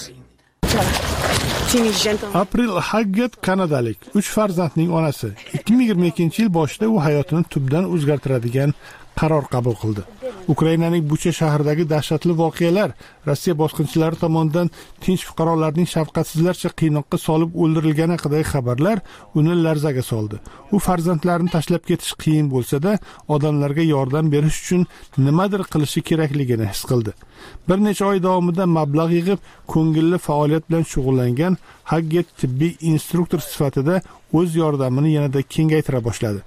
Speaker 15: April Haggett kanadalik 3 farzandning onasi. 2022-yil boshida u hayotini tubdan o'zgartiradigan qaror qabul qildi. Ukrainaning Bucha shahridagi dahshatli voqealar Rossiya bosqinchilari tomonidan tinch fuqarolarning shafqatsizlarcha qiynoqqa solib o'ldirilgani haqidagi xabarlar uni larzaga soldi. U farzandlarini tashlab ketish qiyin bo'lsa-da, odamlarga yordam berish uchun nimadir qilishi kerakligini his qildi. Bir necha oy davomida mablag' yig'ib, ko'ngilli faoliyat bilan shug'ullangan Haggett tibbiy instruktor sifatida o'z yordamini yanada kengaytira boshladi.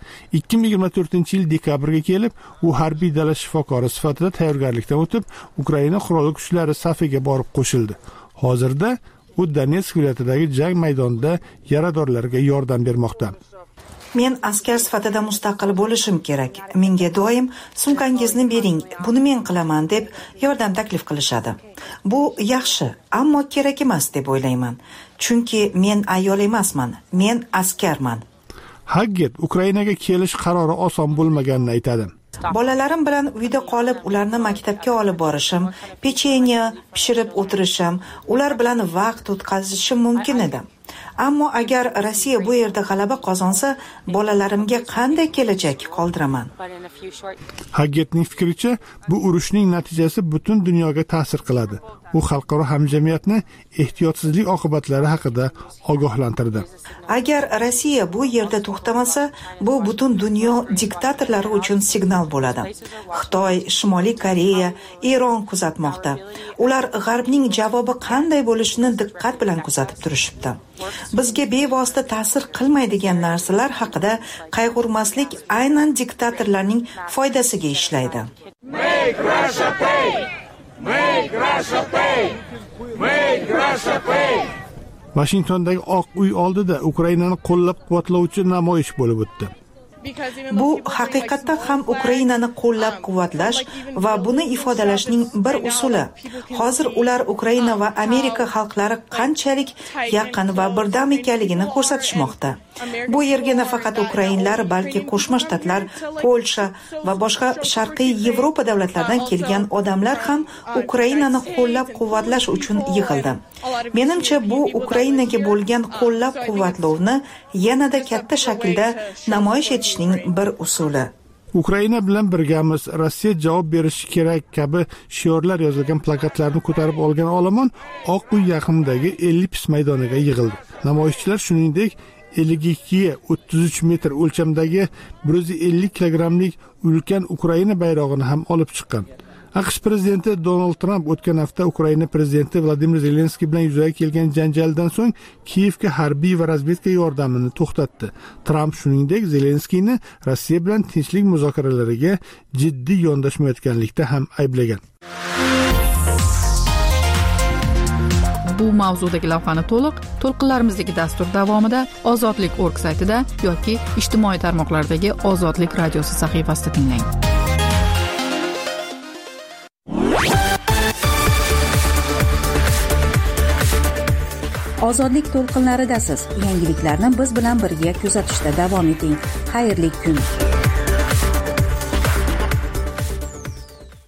Speaker 15: 2024-yil dekabrga kelib, u harbiy dala shifokori sifatida tayyorgarlikdan o'tib, Ukraina qurolli kuchlari safiga borib qo'shildi. Hozirda u Donetsk viloyatidagi jang maydonida yaradorlarga yordam bermoqda.
Speaker 1: Men askar sifatida mustaqil bo'lishim kerak. Menga doim sumkangizni bering, buni men qilaman deb yordam taklif qilishadi. Bu yaxshi, ammo kerak emas deb o'ylayman. Chunki men ayol emasman, men askarman.
Speaker 15: Haggett Ukrainaga kelish qarori oson bo'lmaganini aytadi.
Speaker 1: Bolalarim bilan uyda qolib, ularni maktabga olib borishim, pecheniya pishirib o'tirishim, ular bilan vaqt o'tkazishim mumkin edi. Ammo agar Rossiya bu yerda g'alaba qozonsa, bolalarimga qanday kelajak qoldiraman?
Speaker 15: Haggettning fikricha, bu urushning natijasi butun dunyoga ta'sir qiladi. U xalqaro hamjamiyatni ehtiyotsizlik oqibatlari haqida ogohlantirdi.
Speaker 1: Agar Rossiya bu yerda to'xtamasa, bu butun dunyo diktatorlari uchun signal bo'ladi. Xitoy, Shimoliy Koreya, Eron kuzatmoqda. Ular G'arbning javobi qanday bo'lishini diqqat bilan kuzatib turishibdi. Bizga bevosita ta'sir qilmaydigan narsalar haqida qayg'urmaslik aynan diktatorlarning foydasiga ishlaydi.
Speaker 19: Make Russia pay! Make Russia pay! Make Russia pay!
Speaker 15: Washingtondagi Oq uy oldida Ukrainani qo'llab-quvvatlovchi namoyish bo'lib o'tdi.
Speaker 1: Bu haqiqatdan ham Ukrainani qo'llab-quvvatlash va buni ifodalashning bir usuli. Hozir ular Ukraina va Amerika xalqlari qanchalik yaqin va birdam ekanligini ko'rsatishmoqda. Bu yerga nafaqat ukrainlar, balki Qo'shma Shtatlar, Polsha va boshqa Sharqiy Yevropa davlatlaridan kelgan odamlar ham Ukrainani qo'llab-quvvatlash uchun yig'ildi. Menimcha, bu Ukrainaga bo'lgan qo'llab-quvvatlovni yanada katta shaklda namoyish etishning bir usuli.
Speaker 15: Ukraina bilan birgamiz, Rossiya javob berishi kerak kabi shiorlar yozilgan plakatlarni ko'tarib olgan olomon Oq uy yaqinidagi Ellips maydoniga yig'ildi. Namoyishchilar shuningdek 52-33 metr o'lchamdagi 150 kilogramlik ulkan Ukraina bayrog'ini ham olib chiqqan. AQSh prezidenti Donald Trump o'tgan hafta Ukraina prezidenti Vladimir Zelenskiy bilan yuzaga kelgan janjaldan so'ng Kiyevga harbiy va razvedka yordamini to'xtatdi. Trump shuningdek Zelenskiyni Rossiya bilan tinchlik muzokaralariga jiddiy yondashmayotganlikda ham ayblagan.
Speaker 5: Bu mavzudagi lavhani to'lqinlarimizdagi dastur davomida ozodlik.org saytida yoki ijtimoiy tarmoqlardagi Ozodlik radiosi sahifasida tinglang.
Speaker 1: Ozodlik to'lqinlaridasiz. Yangiliklarni biz bilan birga kuzatishda davom eting. Xayrli kun.